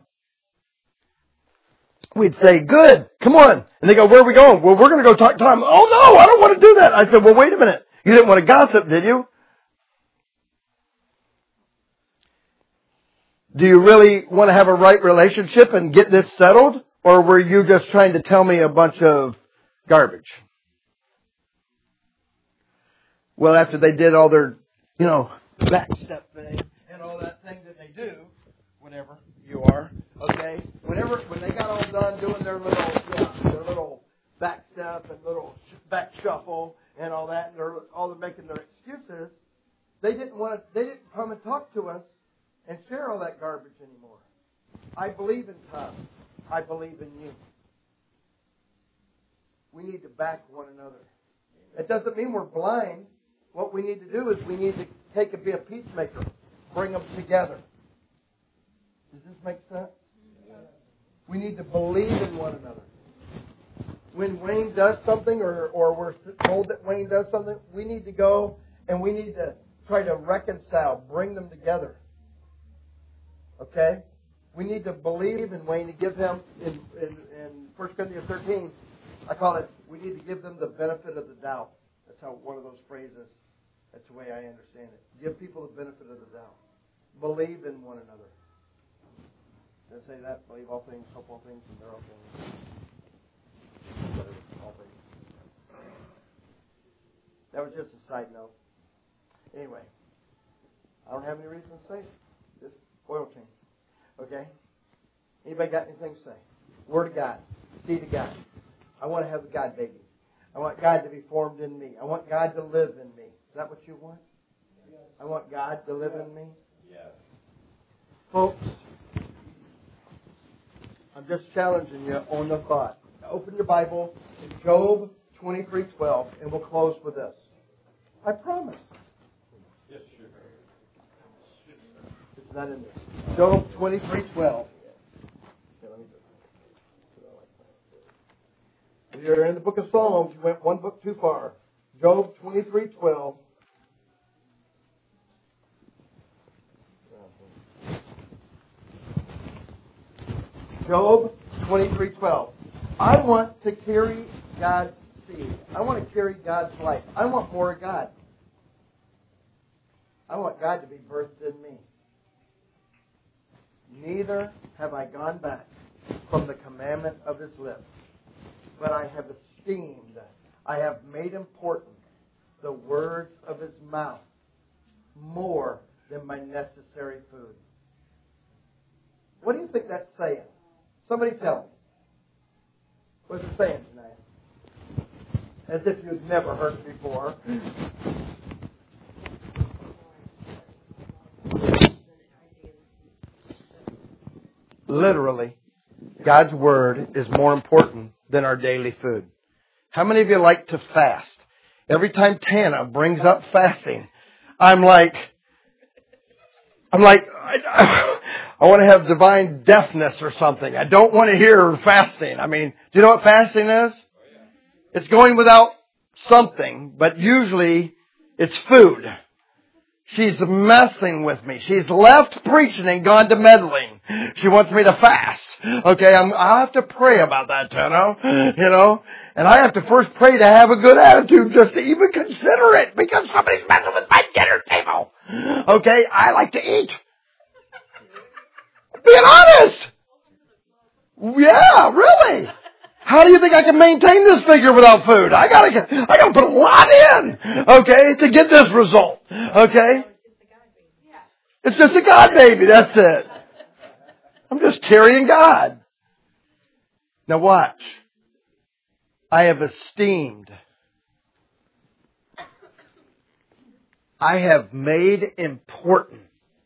we'd say, good, come on. And they go, where are we going? Well, we're going to go talk to Tom. Oh, no, I don't want to do that. I said, well, wait a minute. You didn't want to gossip, did you? do you really want to have a right relationship and get this settled? Or were you just trying to tell me a bunch of garbage? Well, after they did all their, you know, backstep thing and all that thing that they do, whatever you are, okay, whenever, when they got all done doing their little, yeah, their little backstep and little back shuffle and all that, and they're all they're making their excuses, they didn't want to, they didn't come and talk to us and share all that garbage anymore. I believe in Tom. I believe in you. We need to back one another. It doesn't mean we're blind. What we need to do is we need to take and be a peacemaker. Bring them together. Does this make sense? Yes. We need to believe in one another. When Wayne does something or, or we're told that Wayne does something, we need to go and we need to try to reconcile, bring them together. Okay? We need to believe in Wayne to give him, in, in, in First Corinthians thirteen, I call it, we need to give them the benefit of the doubt. That's how one of those phrases, that's the way I understand it. Give people the benefit of the doubt. Believe in one another. Did I say that? Believe all things, hope all things, and bear all things. All things. That was just a side note. Anyway, I don't have any reason to say it. Just oil change. Okay? Anybody got anything to say? Word of God. Seed of God. I want to have a God baby. I want God to be formed in me. I want God to live in me. Is that what you want? Yes. I want God to live in me? Yes. Folks, I'm just challenging you on the thought. Now open your Bible to Job twenty-three twelve, and we'll close with this. I promise. Yes, sure. It's not in there. Job twenty-three twelve. You're in the book of Psalms. You went one book too far. Job twenty-three twelve. Job twenty-three twelve. I want to carry God's seed. I want to carry God's life. I want more of God. I want God to be birthed in me. Neither have I gone back from the commandment of His lips, but I have esteemed, I have made important the words of His mouth more than my necessary food. What do you think that's saying? Somebody tell me. What's it saying tonight? As if you've never heard it before. Literally, God's Word is more important than our daily food. How many of you like to fast? Every time Tana brings up fasting, I'm like, I'm like, I, I want to have divine deafness or something. I don't want to hear fasting. I mean, do you know what fasting is? It's going without something, but usually it's food. She's messing with me. She's left preaching and gone to meddling. She wants me to fast. Okay, I'm, I have to pray about that, Tano. You know, and I have to first pray to have a good attitude just to even consider it, because somebody's messing with my dinner table. Okay, I like to eat. Being honest. Yeah, really. How do you think I can maintain this figure without food? I gotta get, I gotta put a lot in, okay, to get this result, okay? It's just a God baby, that's it. I'm just carrying God. Now watch. I have esteemed. I have made important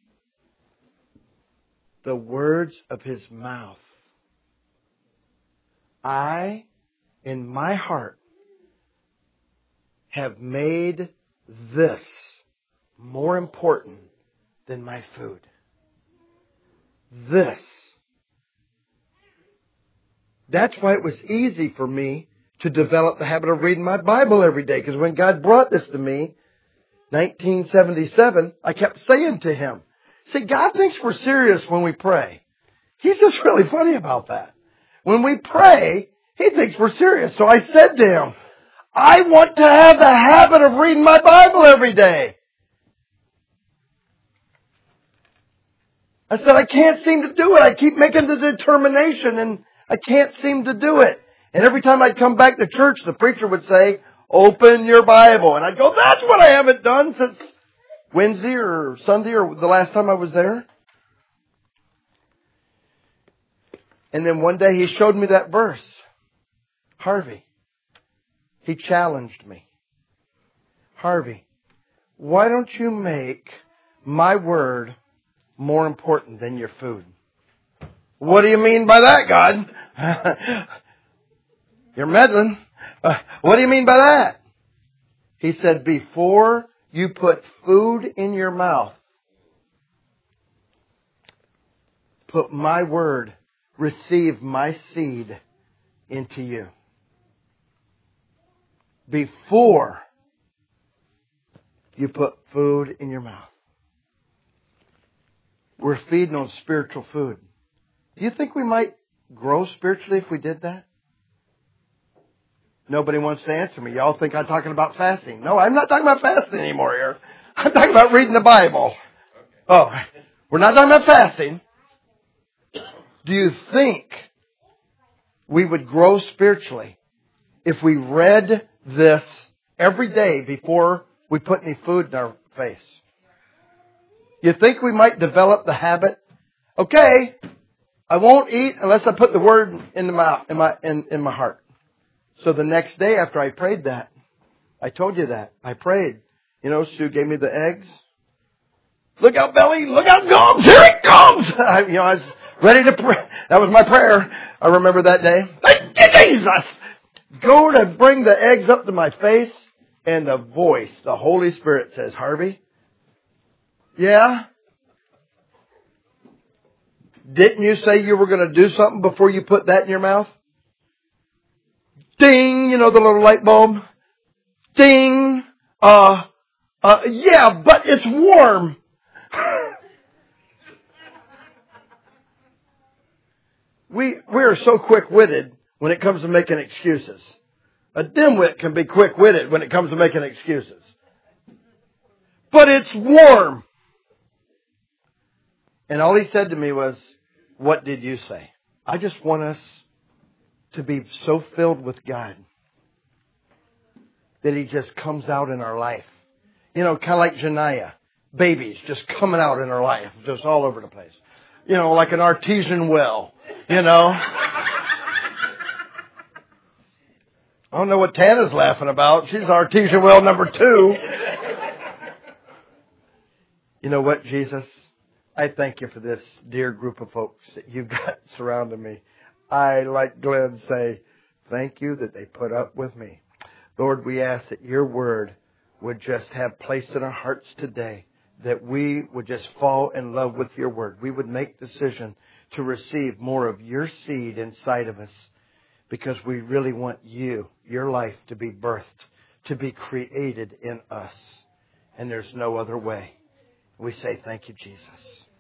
the words of His mouth. I, in my heart, have made this more important than my food. This. That's why it was easy for me to develop the habit of reading my Bible every day. Because when God brought this to me, nineteen seventy-seven, I kept saying to Him, see, God thinks we're serious when we pray. He's just really funny about that. When we pray, He thinks we're serious. So I said to Him, I want to have the habit of reading my Bible every day. I said, I can't seem to do it. I keep making the determination and I can't seem to do it. And every time I'd come back to church, the preacher would say, open your Bible. And I'd go, that's what I haven't done since Wednesday or Sunday or the last time I was there. And then one day he showed me that verse. Harvey, he challenged me. Harvey, why don't you make my word more important than your food? What do you mean by that, God? You're meddling. Uh, what do you mean by that? He said, before you put food in your mouth, put my word, receive my seed into you. Before you put food in your mouth. We're feeding on spiritual food. Do you think we might grow spiritually if we did that? Nobody wants to answer me. Y'all think I'm talking about fasting. No, I'm not talking about fasting anymore here. I'm talking about reading the Bible. Oh, we're not talking about fasting. Do you think we would grow spiritually if we read this every day before we put any food in our face? You think we might develop the habit? Okay, I won't eat unless I put the word in the mouth, in my in, in my heart. So the next day after I prayed that, I told you that. I prayed. You know, Sue gave me the eggs. Look out, belly. Look out, gums. Here it comes. I, you know, I was ready to pray. That was my prayer. I remember that day. Thank you, Jesus. Go to bring the eggs up to my face. And the voice, the Holy Spirit says, Harvey, yeah? Didn't you say you were going to do something before you put that in your mouth? Ding, you know, the little light bulb. Ding. Uh, uh, yeah, but it's warm. we, we are so quick-witted when it comes to making excuses. A dimwit can be quick-witted when it comes to making excuses. But it's warm. And all he said to me was, what did you say? I just want us to be so filled with God that He just comes out in our life. You know, kind of like Janiah. Babies just coming out in her life, just all over the place. You know, like an artesian well, you know. I don't know what Tana's laughing about. She's artesian well number two. You know what, Jesus? I thank you for this dear group of folks that you've got surrounding me. I, like Glenn, say, thank you that they put up with me. Lord, we ask that your word would just have place in our hearts today, that we would just fall in love with your word. We would make decision to receive more of your seed inside of us because we really want you, your life, to be birthed, to be created in us. And there's no other way. We say thank you, Jesus.